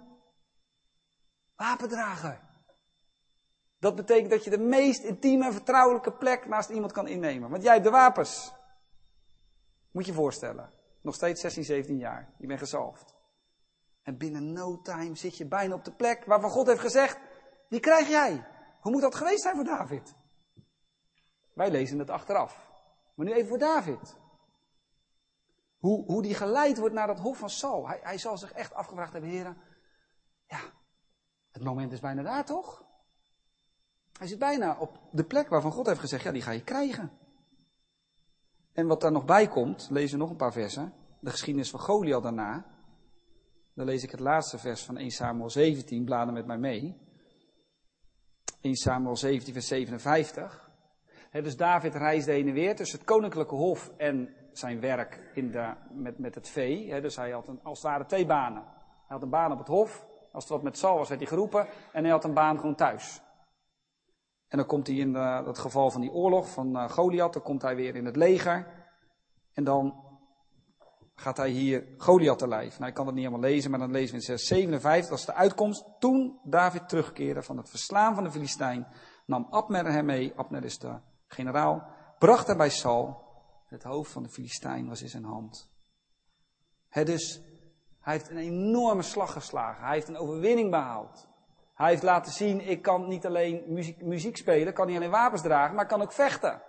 wapendrager. Dat betekent dat je de meest intieme en vertrouwelijke plek naast iemand kan innemen. Want jij hebt de wapens. Moet je je voorstellen. Nog steeds 16, 17 jaar. Je bent gezalfd. En binnen no time zit je bijna op de plek waarvan God heeft gezegd, die krijg jij. Hoe moet dat geweest zijn voor David? Wij lezen het achteraf. Maar nu even voor David. Hoe die geleid wordt naar dat hof van Saul. Hij zal zich echt afgevraagd hebben, heren, ja, het moment is bijna daar toch? Hij zit bijna op de plek waarvan God heeft gezegd, ja, die ga je krijgen. En wat daar nog bij komt, lezen we nog een paar versen. De geschiedenis van Goliath daarna. Dan lees ik het laatste vers van 1 Samuel 17, blader met mij mee. 1 Samuel 17, vers 57. Dus David reisde heen en weer tussen het koninklijke hof en zijn werk met het vee. Dus hij had als het ware 2 banen. Hij had een baan op het hof. Als er wat met Saul was, werd hij geroepen. En hij had een baan gewoon thuis. En dan komt hij in het geval van die oorlog van Goliath. Dan komt hij weer in het leger. En dan gaat hij hier Goliath te lijf. Nou, ik kan het niet helemaal lezen, maar dan lezen we in vers 57. Dat is de uitkomst. Toen David terugkeerde van het verslaan van de Filistijn, nam Abner hem mee. Abner is de generaal. Bracht hem bij Saul. Het hoofd van de Filistijn was in zijn hand. Dus hij heeft een enorme slag geslagen. Hij heeft een overwinning behaald. Hij heeft laten zien, ik kan niet alleen muziek spelen, kan niet alleen wapens dragen, maar ik kan ook vechten.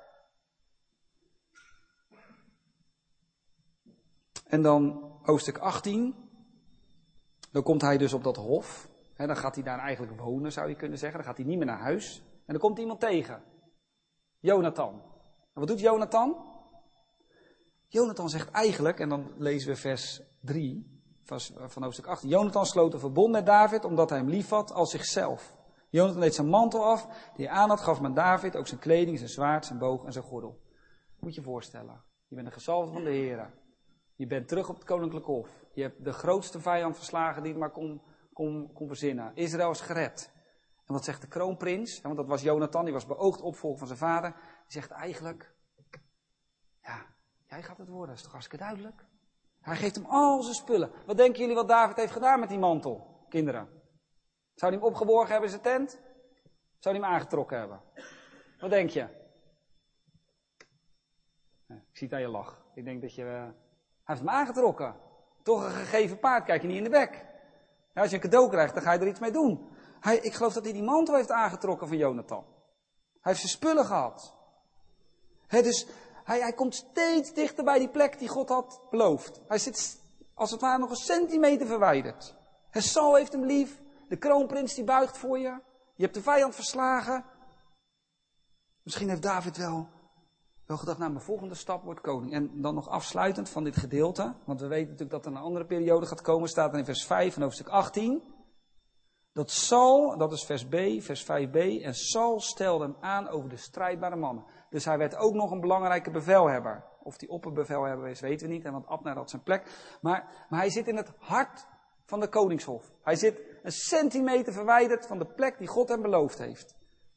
En dan hoofdstuk 18. Dan komt hij dus op dat hof. Dan gaat hij daar eigenlijk wonen, zou je kunnen zeggen. Dan gaat hij niet meer naar huis. En dan komt iemand tegen. Jonathan. En wat doet Jonathan? Jonathan zegt eigenlijk, en dan lezen we vers 3 van hoofdstuk 18. Jonathan sloot een verbond met David, omdat hij hem lief had als zichzelf. Jonathan deed zijn mantel af, die hij aan had, gaf met David ook zijn kleding, zijn zwaard, zijn boog en zijn gordel. Moet je je voorstellen. Je bent een gezalfde van de Heer. Je bent terug op het koninklijke hof. Je hebt de grootste vijand verslagen die het maar kon verzinnen. Israël is gered. En wat zegt de kroonprins? Want dat was Jonathan, die was beoogd opvolger van zijn vader. Die zegt eigenlijk, ja, jij gaat het worden, is toch hartstikke duidelijk? Hij geeft hem al zijn spullen. Wat denken jullie wat David heeft gedaan met die mantel, kinderen? Zou hij hem opgeborgen hebben in zijn tent? Zou hij hem aangetrokken hebben? Wat denk je? Ik zie het aan je lach. Ik denk dat je... Hij heeft hem aangetrokken. Toch een gegeven paard, kijk je niet in de bek. Ja, als je een cadeau krijgt, dan ga je er iets mee doen. Ik geloof dat hij die mantel heeft aangetrokken van Jonathan. Hij heeft zijn spullen gehad. Dus hij komt steeds dichter bij die plek die God had beloofd. Hij zit als het ware nog een centimeter verwijderd. Saul heeft hem lief. De kroonprins die buigt voor je. Je hebt de vijand verslagen. Misschien heeft David wel gedacht, nou, mijn volgende stap wordt koning. En dan nog afsluitend van dit gedeelte, want we weten natuurlijk dat er een andere periode gaat komen, staat er in vers 5 van hoofdstuk 18. Dat Saul, dat is vers B, vers 5b, en Saul stelde hem aan over de strijdbare mannen. Dus hij werd ook nog een belangrijke bevelhebber. Of die opperbevelhebber is, weten we niet, want Abner had zijn plek. Maar hij zit in het hart van de koningshof. Hij zit een centimeter verwijderd van de plek die God hem beloofd heeft.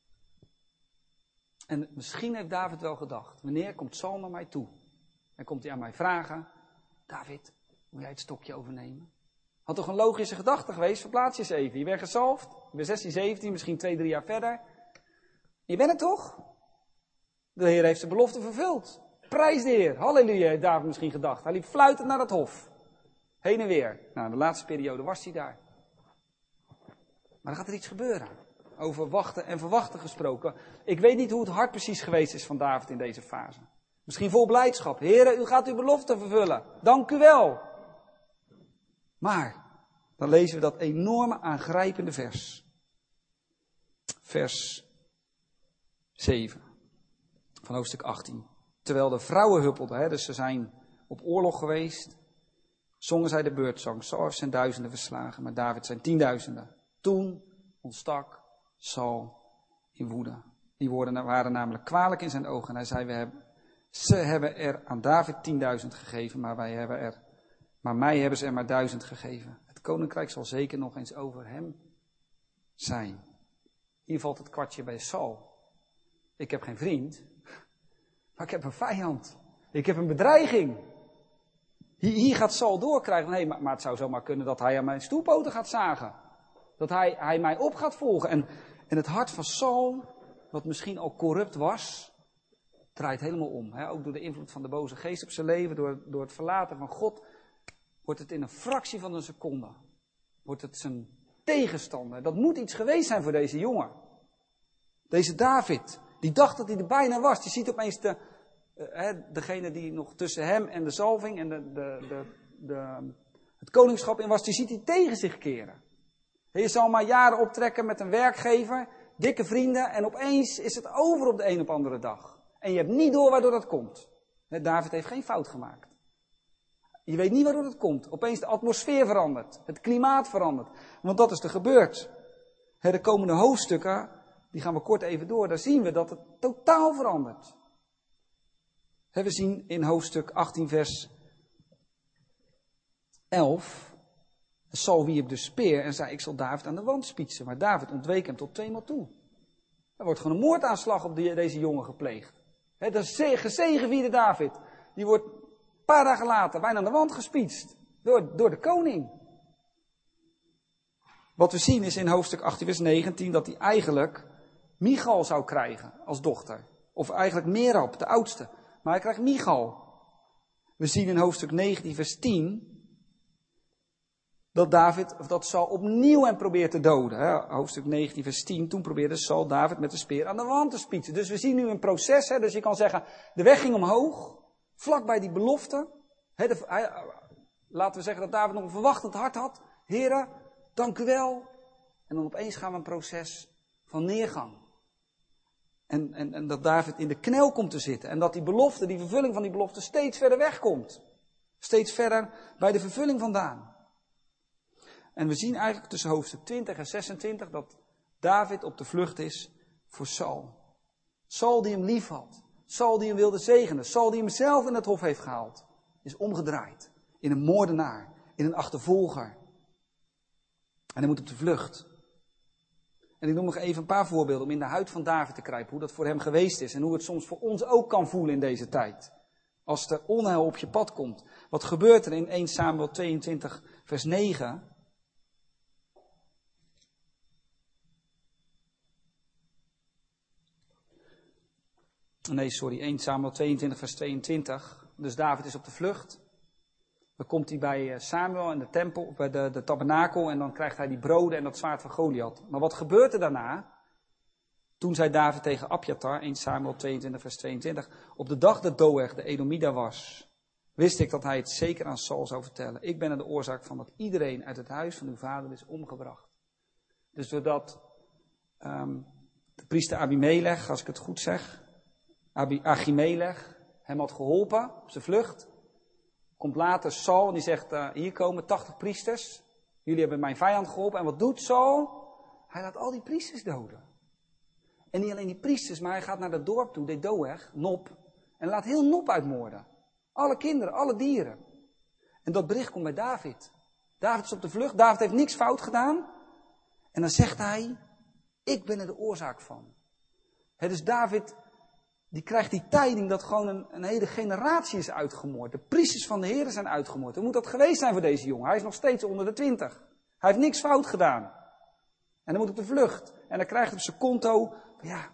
En misschien heeft David wel gedacht, wanneer komt Saul naar mij toe? En komt hij aan mij vragen, David, wil jij het stokje overnemen? Had toch een logische gedachte geweest, verplaats je eens even. Je bent gezalfd, je bent 16, 17, misschien 2, 3 jaar verder. Je bent het toch? De Heer heeft zijn belofte vervuld. Prijs de Heer, halleluja, heeft David misschien gedacht. Hij liep fluitend naar het hof. Heen en weer. Nou, in de laatste periode was hij daar. Maar dan gaat er iets gebeuren. Over wachten en verwachten gesproken. Ik weet niet hoe het hart precies geweest is van David in deze fase. Misschien vol blijdschap. Heere, u gaat uw belofte vervullen. Dank u wel. Maar, dan lezen we dat enorme aangrijpende vers. Vers 7 van hoofdstuk 18. Terwijl de vrouwen huppelden, dus ze zijn op oorlog geweest, zongen zij de beurtzang. Saul heeft zijn duizenden verslagen, maar David zijn 10.000. Toen ontstak Saul in woede. Die woorden waren namelijk kwalijk in zijn ogen. En hij zei, ze hebben er aan David 10.000 gegeven, maar mij hebben ze er maar 1000 gegeven. Het koninkrijk zal zeker nog eens over hem zijn. Hier valt het kwartje bij Saul. Ik heb geen vriend, maar ik heb een vijand. Ik heb een bedreiging. Hier gaat Saul doorkrijgen. Nee, maar het zou zomaar kunnen dat hij aan mijn stoelpoten gaat zagen. Dat hij mij op gaat volgen. En het hart van Saul, wat misschien al corrupt was, draait helemaal om. Ook door de invloed van de boze geest op zijn leven, door het verlaten van God, wordt het in een fractie van een seconde. Wordt het zijn tegenstander. Dat moet iets geweest zijn voor deze jongen. Deze David, die dacht dat hij er bijna was. Die ziet opeens degene die nog tussen hem en de zalving en het koningschap in was, die ziet hij tegen zich keren. Je zal maar jaren optrekken met een werkgever, dikke vrienden, en opeens is het over op de een op andere dag. En je hebt niet door waardoor dat komt. David heeft geen fout gemaakt. Je weet niet waardoor dat komt. Opeens de atmosfeer verandert, het klimaat verandert. Want dat is er gebeurd. De komende hoofdstukken, die gaan we kort even door, daar zien we dat het totaal verandert. We zien in hoofdstuk 18 vers 11, Saul wierp de speer en zei, ik zal David aan de wand spietsen. Maar David ontweek hem tot 2 maal toe. Er wordt gewoon een moordaanslag op deze jongen gepleegd. De gezegevierde David, die wordt een paar dagen later bijna aan de wand gespietst. Door de koning. Wat we zien is in hoofdstuk 18 vers 19 dat hij eigenlijk Michal zou krijgen als dochter. Of eigenlijk Merab, de oudste. Maar hij krijgt Michal. We zien in hoofdstuk 19 vers 10 dat Saul opnieuw hem probeert te doden. Hoofdstuk 19 vers 10, toen probeerde Saul David met de speer aan de wand te spietsen. Dus we zien nu een proces. Dus je kan zeggen, de weg ging omhoog. Vlak bij die belofte. Laten we zeggen dat David nog een verwachtend hart had. Heere, dank u wel. En dan opeens gaan we een proces van neergang. En dat David in de knel komt te zitten. En dat die belofte, die vervulling van die belofte steeds verder wegkomt. Steeds verder bij de vervulling vandaan. En we zien eigenlijk tussen hoofdstuk 20 en 26 dat David op de vlucht is voor Saul. Saul die hem lief had. Saul die hem wilde zegenen. Saul die hem zelf in het hof heeft gehaald. Is omgedraaid. In een moordenaar. In een achtervolger. En hij moet op de vlucht. En ik noem nog even een paar voorbeelden om in de huid van David te kruipen. Hoe dat voor hem geweest is. En hoe het soms voor ons ook kan voelen in deze tijd. Als er onheil op je pad komt. Wat gebeurt er in 1 Samuel 22 vers 9? Nee, sorry, 1 Samuel 22 vers 22. Dus David is op de vlucht. Dan komt hij bij Samuel in de tempel, bij de tabernakel, en dan krijgt hij die broden en dat zwaard van Goliath. Maar wat gebeurt er daarna? Toen zei David tegen Abjatar, 1 Samuel 22 vers 22, op de dag dat Doeg de Edomida was, wist ik dat hij het zeker aan Saul zou vertellen. Ik ben er de oorzaak van dat iedereen uit het huis van uw vader is omgebracht. Dus doordat de priester Abimelech, als ik het goed zeg, Achimelech hem had geholpen op zijn vlucht. Komt later Saul en die zegt, hier komen 80 priesters. Jullie hebben mijn vijand geholpen. En wat doet Saul? Hij laat al die priesters doden. En niet alleen die priesters, maar hij gaat naar dat dorp toe, Doeg, Nob. En laat heel Nob uitmoorden. Alle kinderen, alle dieren. En dat bericht komt bij David. David is op de vlucht, David heeft niks fout gedaan. En dan zegt hij, ik ben er de oorzaak van. Dus David, die krijgt die tijding dat gewoon een hele generatie is uitgemoord. De priesters van de Heer zijn uitgemoord. Hoe moet dat geweest zijn voor deze jongen? Hij is nog steeds onder de 20. Hij heeft niks fout gedaan. En hij moet op de vlucht. En dan krijgt hij op zijn konto, ja,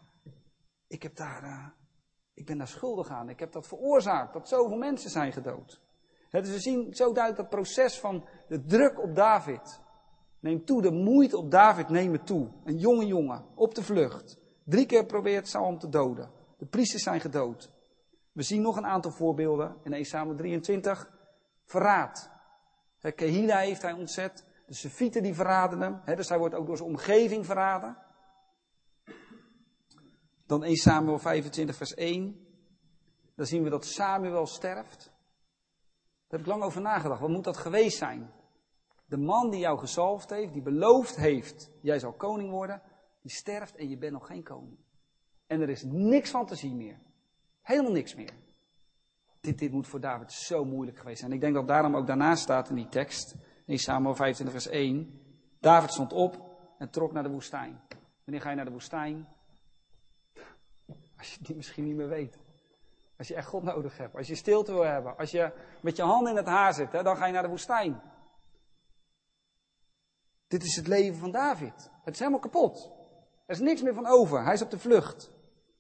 ik ben daar schuldig aan. Ik heb dat veroorzaakt, dat zoveel mensen zijn gedood. Dus we zien zo duidelijk dat proces van de druk op David. Neemt toe, de moeite op David neemt toe. Een jonge jongen, op de vlucht. 3 keer probeert Saul hem te doden. De priesters zijn gedood. We zien nog een aantal voorbeelden in 1 Samuel 23. Verraad. Kehila heeft hij ontzet. De Sefieten die verraden hem. Dus hij wordt ook door zijn omgeving verraden. Dan 1 Samuel 25 vers 1. Dan zien we dat Samuel sterft. Daar heb ik lang over nagedacht. Wat moet dat geweest zijn? De man die jou gezalfd heeft, die beloofd heeft, jij zal koning worden, die sterft en je bent nog geen koning. En er is niks van te zien meer. Helemaal niks meer. Dit moet voor David zo moeilijk geweest zijn. Ik denk dat daarom ook daarnaast staat in die tekst, 1 Samuel 25 vers 1. David stond op en trok naar de woestijn. Wanneer ga je naar de woestijn? Als je het misschien niet meer weet. Als je echt God nodig hebt. Als je stilte wil hebben. Als je met je handen in het haar zit, dan ga je naar de woestijn. Dit is het leven van David. Het is helemaal kapot. Er is niks meer van over. Hij is op de vlucht.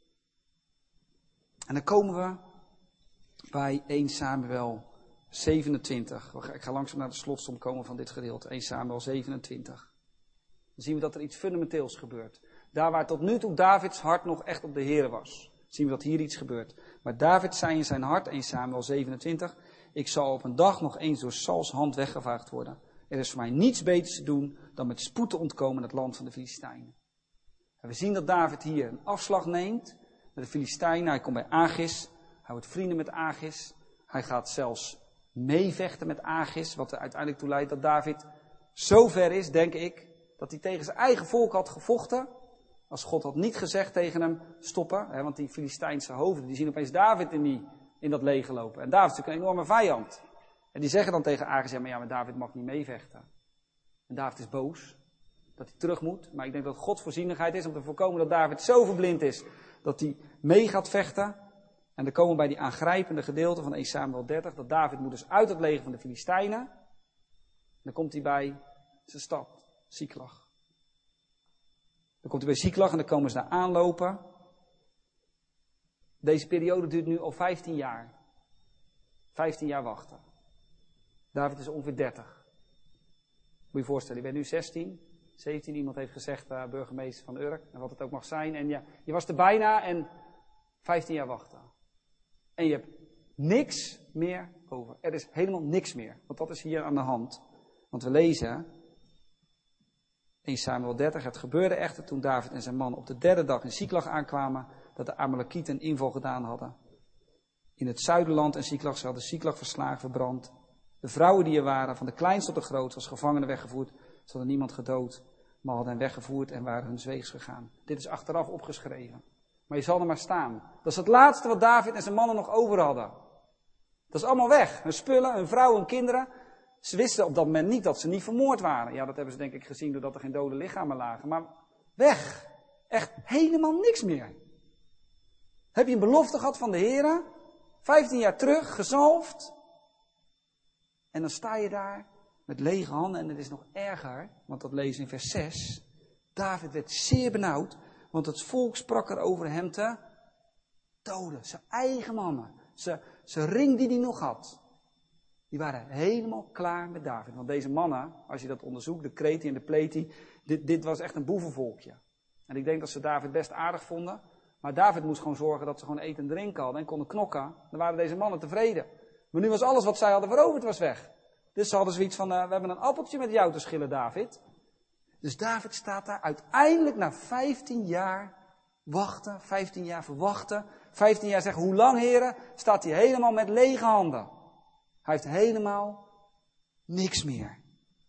En dan komen we bij 1 Samuel 27. Ik ga langzaam naar de slotsom komen van dit gedeelte. 1 Samuel 27. Dan zien we dat er iets fundamenteels gebeurt. Daar waar tot nu toe Davids hart nog echt op de Heer was. zien we dat hier iets gebeurt. Maar David zei in zijn hart, 1 Samuel 27, ik zal op een dag nog eens door Sauls hand weggevaagd worden. Er is voor mij niets beters te doen dan met spoed te ontkomen in het land van de Filistijnen. En we zien dat David hier een afslag neemt met de Filistijnen. Hij komt bij Achis, hij wordt vrienden met Achis. Hij gaat zelfs meevechten met Achis, wat er uiteindelijk toe leidt dat David zo ver is, denk ik, dat hij tegen zijn eigen volk had gevochten. Als God had niet gezegd tegen hem stoppen, want die Filistijnse hoofden, die zien opeens David in dat leger lopen. En David is natuurlijk een enorme vijand. En die zeggen dan tegen Achis, maar David mag niet meevechten. En David is boos, dat hij terug moet. Maar ik denk dat Gods voorzienigheid is om te voorkomen dat David zo verblind is, dat hij mee gaat vechten. En dan komen we bij die aangrijpende gedeelte van 1 Samuel 30, dat David moet dus uit het leger van de Filistijnen. En dan komt hij bij zijn stad, Siklag. Dan komt hij bij Siklag en dan komen ze daar aanlopen. Deze periode duurt nu al 15 jaar. 15 jaar wachten. David is ongeveer 30. Moet je je voorstellen, je bent nu 16, 17. Iemand heeft gezegd, burgemeester van Urk, en wat het ook mag zijn. En ja, je was er bijna en 15 jaar wachten. En je hebt niks meer over. Er is helemaal niks meer. Want dat is hier aan de hand. Want we lezen 1 Samuel 30. Het gebeurde echter toen David en zijn man op de derde dag in Siklag aankwamen, dat de Amalekieten een inval gedaan hadden. In het zuiderland en Siklag, ze hadden Siklag verslagen, verbrand. De vrouwen die er waren, van de kleinste tot de grootste, als gevangenen weggevoerd. Ze hadden niemand gedood, maar hadden hen weggevoerd en waren hun weegs gegaan. Dit is achteraf opgeschreven. Maar je zal er maar staan. Dat is het laatste wat David en zijn mannen nog over hadden. Dat is allemaal weg. Hun spullen, hun vrouwen, hun kinderen. Ze wisten op dat moment niet dat ze niet vermoord waren. Ja, dat hebben ze denk ik gezien doordat er geen dode lichamen lagen. Maar weg. Echt helemaal niks meer. Heb je een belofte gehad van de Heer? 15 jaar terug, gezalfd. En dan sta je daar met lege handen. En het is nog erger, want dat lezen we in vers 6. David werd zeer benauwd, want het volk sprak er over hem te doden. Zijn eigen mannen. Zijn ring die hij nog had. Die waren helemaal klaar met David. Want deze mannen, als je dat onderzoekt, de Kreti en de Pleti, dit was echt een boevenvolkje. En ik denk dat ze David best aardig vonden. Maar David moest gewoon zorgen dat ze gewoon eten en drinken hadden en konden knokken. Dan waren deze mannen tevreden. Maar nu was alles wat zij hadden veroverd was weg. Dus ze hadden zoiets van, we hebben een appeltje met jou te schillen, David. Dus David staat daar uiteindelijk na 15 jaar wachten, 15 jaar verwachten. 15 jaar zeggen, hoe lang heren, staat hij helemaal met lege handen. Hij heeft helemaal niks meer.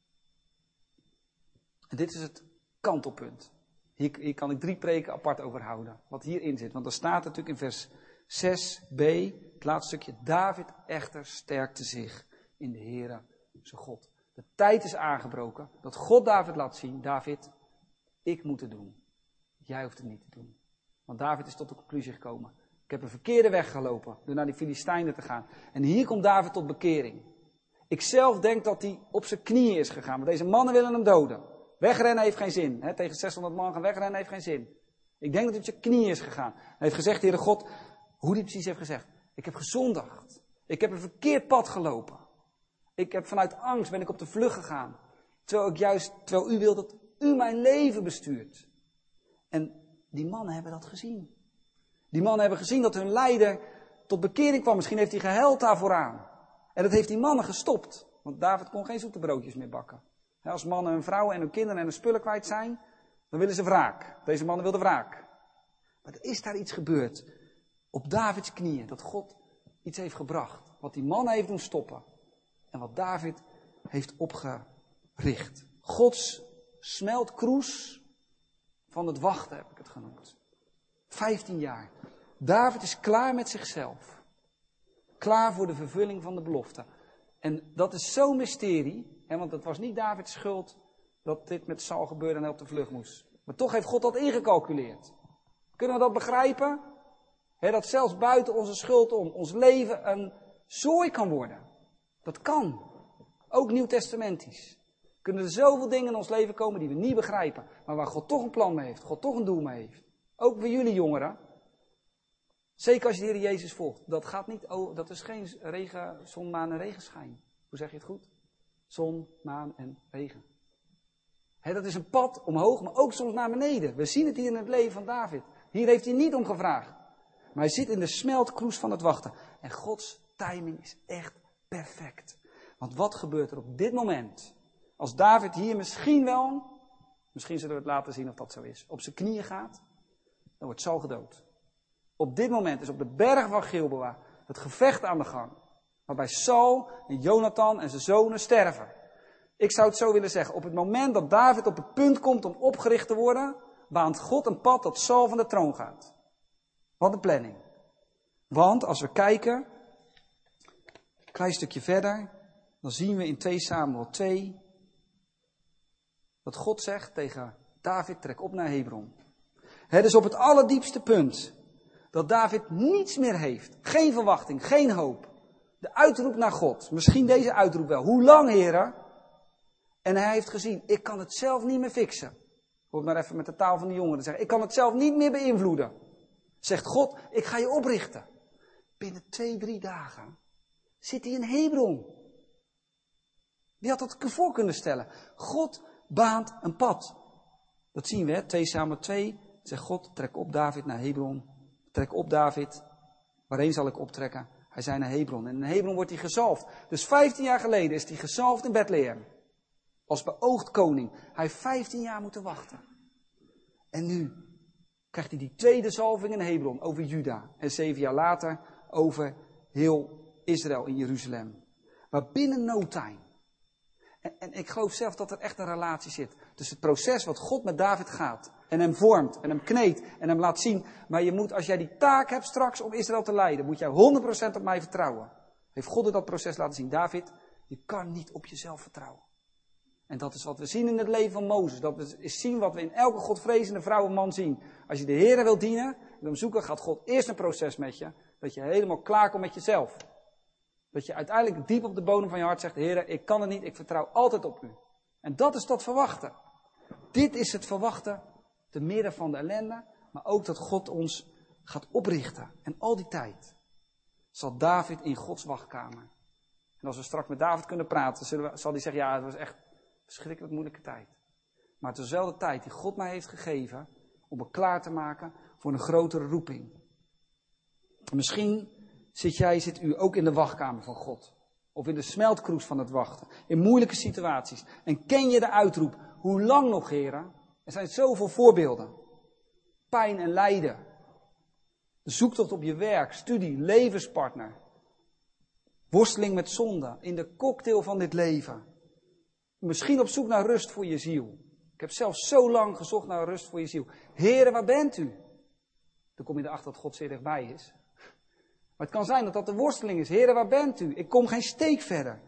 En dit is het kantelpunt. Hier kan ik 3 preken apart over houden. Wat hierin zit. Want er staat natuurlijk in vers 6b, het laatste stukje. David echter sterkte zich in de Heere, zijn God. De tijd is aangebroken. Dat God David laat zien. David, ik moet het doen. Jij hoeft het niet te doen. Want David is tot de conclusie gekomen. Ik heb een verkeerde weg gelopen. Door naar die Filistijnen te gaan. En hier komt David tot bekering. Ik zelf denk dat hij op zijn knieën is gegaan. Want deze mannen willen hem doden. Wegrennen heeft geen zin. Tegen 600 man gaan wegrennen heeft geen zin. Ik denk dat hij op zijn knieën is gegaan. Hij heeft gezegd, Heere God, hoe hij precies heeft gezegd. Ik heb gezondigd. Ik heb een verkeerd pad gelopen. Ik heb vanuit angst ben ik op de vlucht gegaan. Terwijl u wilt dat u mijn leven bestuurt. En die mannen hebben dat gezien. Die mannen hebben gezien dat hun leider tot bekering kwam. Misschien heeft hij gehuild daar vooraan. En dat heeft die mannen gestopt. Want David kon geen zoete broodjes meer bakken. Als mannen hun vrouwen en hun kinderen en hun spullen kwijt zijn, dan willen ze wraak. Deze mannen wilden wraak. Maar er is daar iets gebeurd. Op Davids knieën. Dat God iets heeft gebracht. Wat die mannen heeft doen stoppen. En wat David heeft opgericht. Gods smeltkroes van het wachten heb ik het genoemd. 15 jaar. David is klaar met zichzelf. Klaar voor de vervulling van de belofte. En dat is zo'n mysterie. Want het was niet Davids schuld dat dit met Saul gebeurde en hij op de vlucht moest. Maar toch heeft God dat ingecalculeerd. Kunnen we dat begrijpen? Dat zelfs buiten onze schuld om ons leven een zooi kan worden. Dat kan. Ook nieuwtestamentisch. Kunnen er zoveel dingen in ons leven komen die we niet begrijpen. Maar waar God toch een plan mee heeft. God toch een doel mee heeft. Ook voor jullie jongeren. Zeker als je de Heer Jezus volgt. Dat gaat niet, dat is geen zon, maan en regenschijn. Hoe zeg je het goed? Zon, maan en regen. Dat is een pad omhoog, maar ook soms naar beneden. We zien het hier in het leven van David. Hier heeft hij niet om gevraagd. Maar hij zit in de smeltkroes van het wachten. En Gods timing is echt perfect. Want wat gebeurt er op dit moment? Als David hier misschien zullen we het laten zien of dat zo is, op zijn knieën gaat, dan wordt Saul gedood. Op dit moment is op de berg van Gilboa het gevecht aan de gang. Waarbij Saul en Jonathan en zijn zonen sterven. Ik zou het zo willen zeggen, op het moment dat David op het punt komt om opgericht te worden, baant God een pad dat Saul van de troon gaat. Wat een planning. Want als we kijken, een klein stukje verder, dan zien we in 2 Samuel 2, dat God zegt tegen David, trek op naar Hebron. Het is op het allerdiepste punt dat David niets meer heeft. Geen verwachting, geen hoop. De uitroep naar God. Misschien deze uitroep wel. Hoe lang, heren? En hij heeft gezien, ik kan het zelf niet meer fixen. Om maar even met de taal van de jongeren te zeggen. Ik kan het zelf niet meer beïnvloeden. Zegt God, ik ga je oprichten. Binnen 2-3 dagen zit hij in Hebron. Wie had dat voor kunnen stellen? God baant een pad. Dat zien we, 2 Samuel 2. Zegt God, trek op David naar Hebron. Trek op David. Waarheen zal ik optrekken? Hij zei naar Hebron. En in Hebron wordt hij gezalfd. Dus 15 jaar geleden is hij gezalfd in Bethlehem. Als beoogd koning. Hij heeft 15 jaar moeten wachten. En nu krijgt hij die tweede zalving in Hebron over Juda. En 7 jaar later over heel Israël in Jeruzalem. Maar binnen no time. En ik geloof zelf dat er echt een relatie zit. Tussen het proces wat God met David gaat. En hem vormt. En hem kneedt. En hem laat zien. Maar je moet, als jij die taak hebt straks om Israël te leiden. Moet jij 100% op mij vertrouwen. Heeft God in dat proces laten zien. David, je kan niet op jezelf vertrouwen. En dat is wat we zien in het leven van Mozes. Dat is zien wat we in elke godvrezende vrouw en man zien. Als je de Heer wil dienen, wil hem zoeken, gaat God eerst een proces met je. Dat je helemaal klaar komt met jezelf. Dat je uiteindelijk diep op de bodem van je hart zegt, Heer, ik kan het niet, ik vertrouw altijd op u. En dat is dat verwachten. Dit is het verwachten, te midden van de ellende, maar ook dat God ons gaat oprichten. En al die tijd zal David in Gods wachtkamer. En als we straks met David kunnen praten, zal hij zeggen, ja, het was echt een verschrikkelijk moeilijke tijd. Maar het is wel de tijd die God mij heeft gegeven om me klaar te maken voor een grotere roeping. Misschien zit u ook in de wachtkamer van God. Of in de smeltkroes van het wachten. In moeilijke situaties. En ken je de uitroep, hoe lang nog, heren? Er zijn zoveel voorbeelden. Pijn en lijden. De zoektocht op je werk, studie, levenspartner. Worsteling met zonde. In de cocktail van dit leven. Misschien op zoek naar rust voor je ziel. Ik heb zelf zo lang gezocht naar rust voor je ziel. Heren, waar bent u? Dan kom je erachter dat God zeer dichtbij is. Maar het kan zijn dat dat de worsteling is. Heren, waar bent u? Ik kom geen steek verder.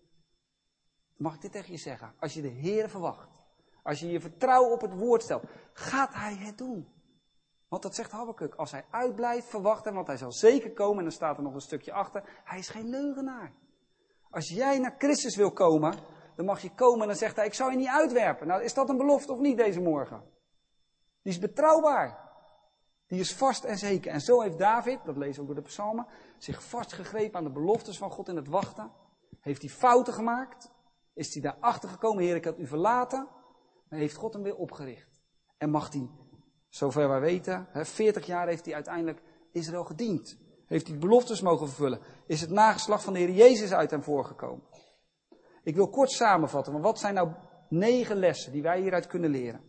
Mag ik dit tegen je zeggen? Als je de Heer verwacht. Als je je vertrouwen op het woord stelt. Gaat hij het doen? Want dat zegt Habakuk. Als hij uitblijft, verwacht hem. Want hij zal zeker komen. En dan staat er nog een stukje achter. Hij is geen leugenaar. Als jij naar Christus wil komen. Dan mag je komen en dan zegt hij. Ik zal je niet uitwerpen. Nou, is dat een belofte of niet deze morgen? Die is betrouwbaar. Die is vast en zeker. En zo heeft David, dat lezen we ook door de psalmen, zich vastgegrepen aan de beloftes van God in het wachten. Heeft hij fouten gemaakt? Is hij daarachter gekomen? Heer, ik had u verlaten. Maar heeft God hem weer opgericht. En mag hij, zover wij weten, 40 jaar heeft hij uiteindelijk Israël gediend. Heeft hij beloftes mogen vervullen. Is het nageslacht van de Heer Jezus uit hem voorgekomen. Ik wil kort samenvatten, maar wat zijn nou 9 lessen die wij hieruit kunnen leren?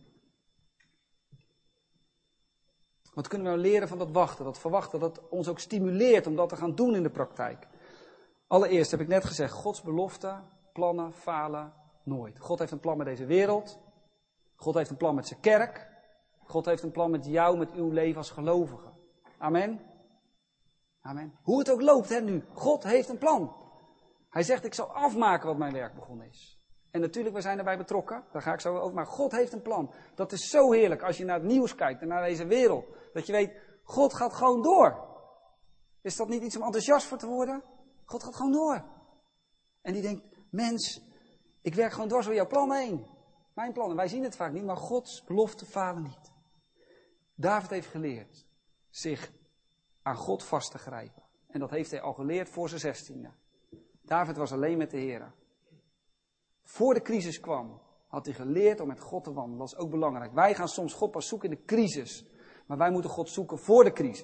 Wat kunnen we nou leren van dat wachten, dat verwachten, dat ons ook stimuleert om dat te gaan doen in de praktijk? Allereerst heb ik net gezegd, Gods beloften, plannen, falen nooit. God heeft een plan met deze wereld. God heeft een plan met zijn kerk. God heeft een plan met jou, met uw leven als gelovige. Amen. Amen. Hoe het ook loopt nu, God heeft een plan. Hij zegt, ik zal afmaken wat mijn werk begonnen is. En natuurlijk, we zijn erbij betrokken. Daar ga ik zo over. Maar God heeft een plan. Dat is zo heerlijk als je naar het nieuws kijkt en naar deze wereld. Dat je weet, God gaat gewoon door. Is dat niet iets om enthousiast voor te worden? God gaat gewoon door. En die denkt, mens, ik werk gewoon dwars door jouw plannen heen. Mijn plannen, wij zien het vaak niet, maar Gods beloften falen niet. David heeft geleerd zich aan God vast te grijpen. En dat heeft hij al geleerd voor zijn 16e. David was alleen met de Heer. Voor de crisis kwam, had hij geleerd om met God te wandelen. Dat is ook belangrijk. Wij gaan soms God pas zoeken in de crisis. Maar wij moeten God zoeken voor de crisis.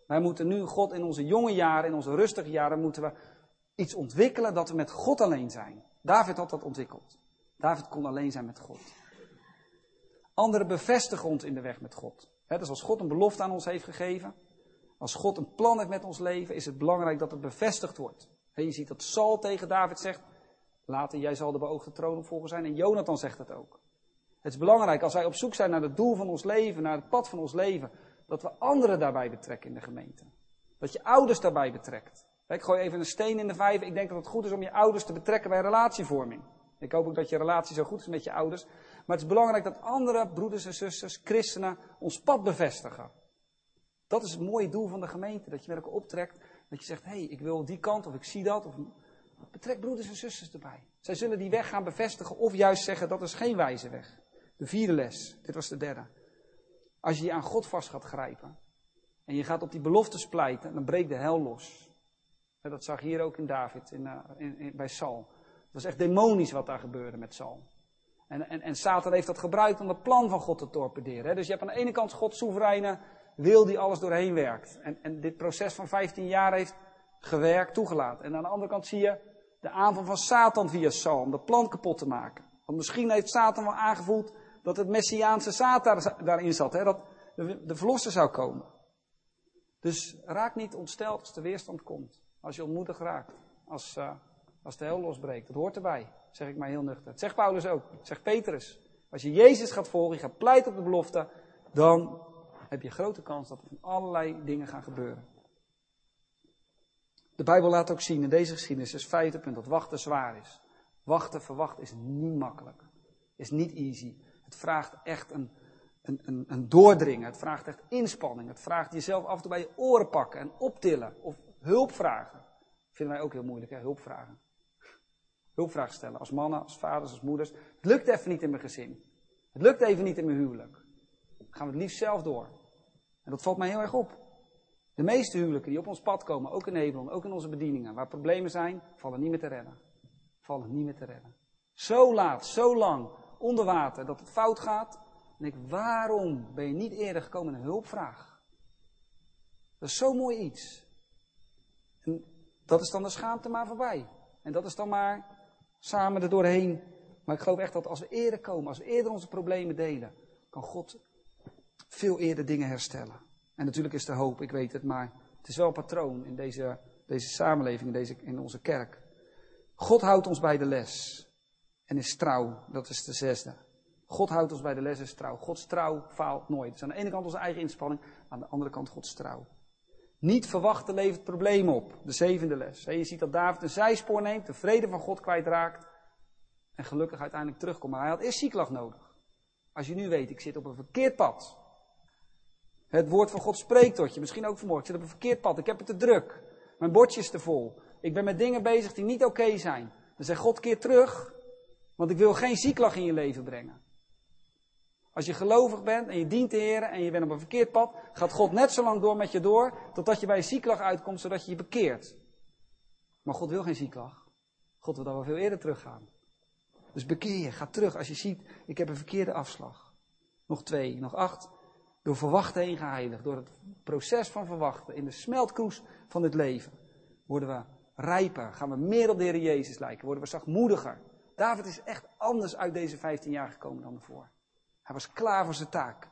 Wij moeten nu God in onze jonge jaren, in onze rustige jaren, moeten we iets ontwikkelen dat we met God alleen zijn. David had dat ontwikkeld. David kon alleen zijn met God. Anderen bevestigen ons in de weg met God. Dus als God een belofte aan ons heeft gegeven, als God een plan heeft met ons leven, is het belangrijk dat het bevestigd wordt. Je ziet dat Saul tegen David zegt, later jij zal de beoogde troonopvolger zijn. En Jonathan zegt het ook. Het is belangrijk als wij op zoek zijn naar het doel van ons leven, naar het pad van ons leven, dat we anderen daarbij betrekken in de gemeente. Dat je ouders daarbij betrekt. Ik gooi even een steen in de vijver. Ik denk dat het goed is om je ouders te betrekken bij relatievorming. Ik hoop ook dat je relatie zo goed is met je ouders. Maar het is belangrijk dat andere broeders en zusters, christenen, ons pad bevestigen. Dat is het mooie doel van de gemeente. Dat je met elkaar optrekt. Dat je zegt, ik wil die kant of ik zie dat. Of betrek broeders en zusters erbij. Zij zullen die weg gaan bevestigen of juist zeggen dat is geen wijze weg. De 4e les. Dit was de 3e. Als je je aan God vast gaat grijpen. En je gaat op die beloftes pleiten. Dan breekt de hel los. Dat zag je hier ook in David. Bij Saul. Het was echt demonisch wat daar gebeurde met Saul. En Satan heeft dat gebruikt om het plan van God te torpederen. Dus je hebt aan de ene kant Gods soevereine wil die alles doorheen werkt. En dit proces van 15 jaar heeft gewerkt, toegelaten. En aan de andere kant zie je de aanval van Satan via Saul om dat plan kapot te maken. Want misschien heeft Satan wel aangevoeld dat het Messiaanse zaad daarin zat. Dat de verlosser zou komen. Dus raak niet ontsteld als de weerstand komt. Als je ontmoedigd raakt. Als de hel losbreekt. Dat hoort erbij. Zeg ik maar heel nuchter. Dat zegt Paulus ook. Dat zegt Petrus. Als je Jezus gaat volgen, je gaat pleiten op de belofte, dan heb je grote kans dat er van allerlei dingen gaan gebeuren. De Bijbel laat ook zien in deze geschiedenis, is 5e punt, dat wachten zwaar is. Verwachten is niet makkelijk. Is niet easy. Het vraagt echt een doordringen. Het vraagt echt inspanning. Het vraagt jezelf af en toe bij je oren pakken en optillen. Of hulp vragen. Vinden wij ook heel moeilijk, hè? Hulp vragen. Hulpvraag stellen. Als mannen, als vaders, als moeders. Het lukt even niet in mijn gezin. Het lukt even niet in mijn huwelijk. Dan gaan we het liefst zelf door. En dat valt mij heel erg op. De meeste huwelijken die op ons pad komen, ook in Nederland, ook in onze bedieningen, waar problemen zijn, vallen niet meer te redden. Vallen niet meer te redden. Zo laat, zo lang, onder water, dat het fout gaat. En waarom ben je niet eerder gekomen met een hulpvraag? Dat is zo'n mooi iets. En dat is dan de schaamte maar voorbij. En dat is dan maar samen er doorheen. Maar ik geloof echt dat als we eerder komen, als we eerder onze problemen delen, kan God veel eerder dingen herstellen. En natuurlijk is er hoop, ik weet het, maar het is wel een patroon in deze samenleving, in onze kerk. God houdt ons bij de les en is trouw, dat is de 6e. God houdt ons bij de les en is trouw. Gods trouw faalt nooit. Dus aan de ene kant onze eigen inspanning, aan de andere kant Gods trouw. Niet verwachten levert problemen op, de 7e les. Je ziet dat David een zijspoor neemt, de vrede van God kwijtraakt en gelukkig uiteindelijk terugkomt. Maar hij had eerst Siklag nodig. Als je nu weet, ik zit op een verkeerd pad. Het woord van God spreekt tot je, misschien ook vanmorgen. Ik zit op een verkeerd pad, ik heb het te druk. Mijn bordje is te vol. Ik ben met dingen bezig die niet oké zijn. Dan zegt God, keer terug, want ik wil geen Siklag in je leven brengen. Als je gelovig bent en je dient de Heer en je bent op een verkeerd pad, gaat God net zo lang door met je door, totdat je bij een Siklag uitkomt, zodat je je bekeert. Maar God wil geen Siklag. God wil dat we veel eerder teruggaan. Dus bekeer je, ga terug als je ziet, ik heb een verkeerde afslag. Nog 2, nog 8. Door verwachten heen geheiligd, door het proces van verwachten, in de smeltkroes van het leven, worden we rijper, gaan we meer op de Heer Jezus lijken, worden we zachtmoediger. David is echt anders uit deze 15 jaar gekomen dan ervoor. Hij was klaar voor zijn taak.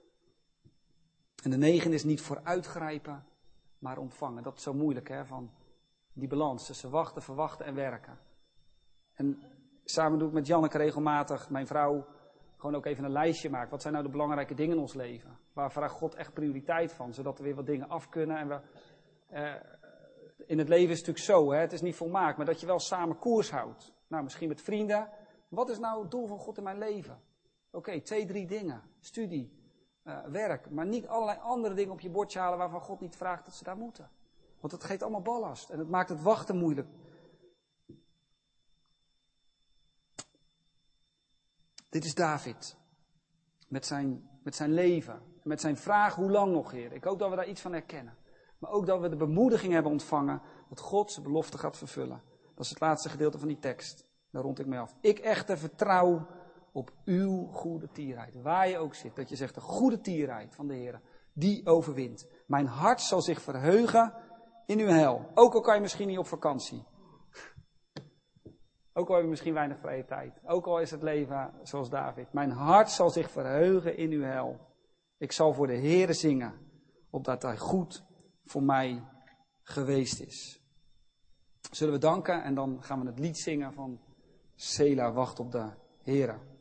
En de 9e is niet vooruitgrijpen, maar ontvangen. Dat is zo moeilijk, hè, van die balans tussen wachten, verwachten en werken. En samen doe ik met Janneke regelmatig, mijn vrouw, gewoon ook even een lijstje maken. Wat zijn nou de belangrijke dingen in ons leven? Waar vraagt God echt prioriteit van, zodat er weer wat dingen af kunnen. En in het leven is het natuurlijk zo, hè, het is niet volmaakt, maar dat je wel samen koers houdt. Nou, misschien met vrienden. Wat is nou het doel van God in mijn leven? Oké, 2, 3 dingen. Studie, werk. Maar niet allerlei andere dingen op je bordje halen waarvan God niet vraagt dat ze daar moeten. Want het geeft allemaal ballast. En het maakt het wachten moeilijk. Dit is David. Met zijn leven. Met zijn vraag, hoe lang nog, Heer? Ik hoop dat we daar iets van herkennen. Maar ook dat we de bemoediging hebben ontvangen dat God zijn belofte gaat vervullen. Dat is het laatste gedeelte van die tekst. Daar rond ik mee af. Ik echter vertrouw op uw goede tierheid. Waar je ook zit. Dat je zegt, de goede tierheid van de Heer die overwint. Mijn hart zal zich verheugen in uw heil. Ook al kan je misschien niet op vakantie. Ook al heb je misschien weinig vrije tijd. Ook al is het leven zoals David. Mijn hart zal zich verheugen in uw heil. Ik zal voor de Heere zingen, opdat hij goed voor mij geweest is. Zullen we danken en dan gaan we het lied zingen van Sela, wacht op de Heere.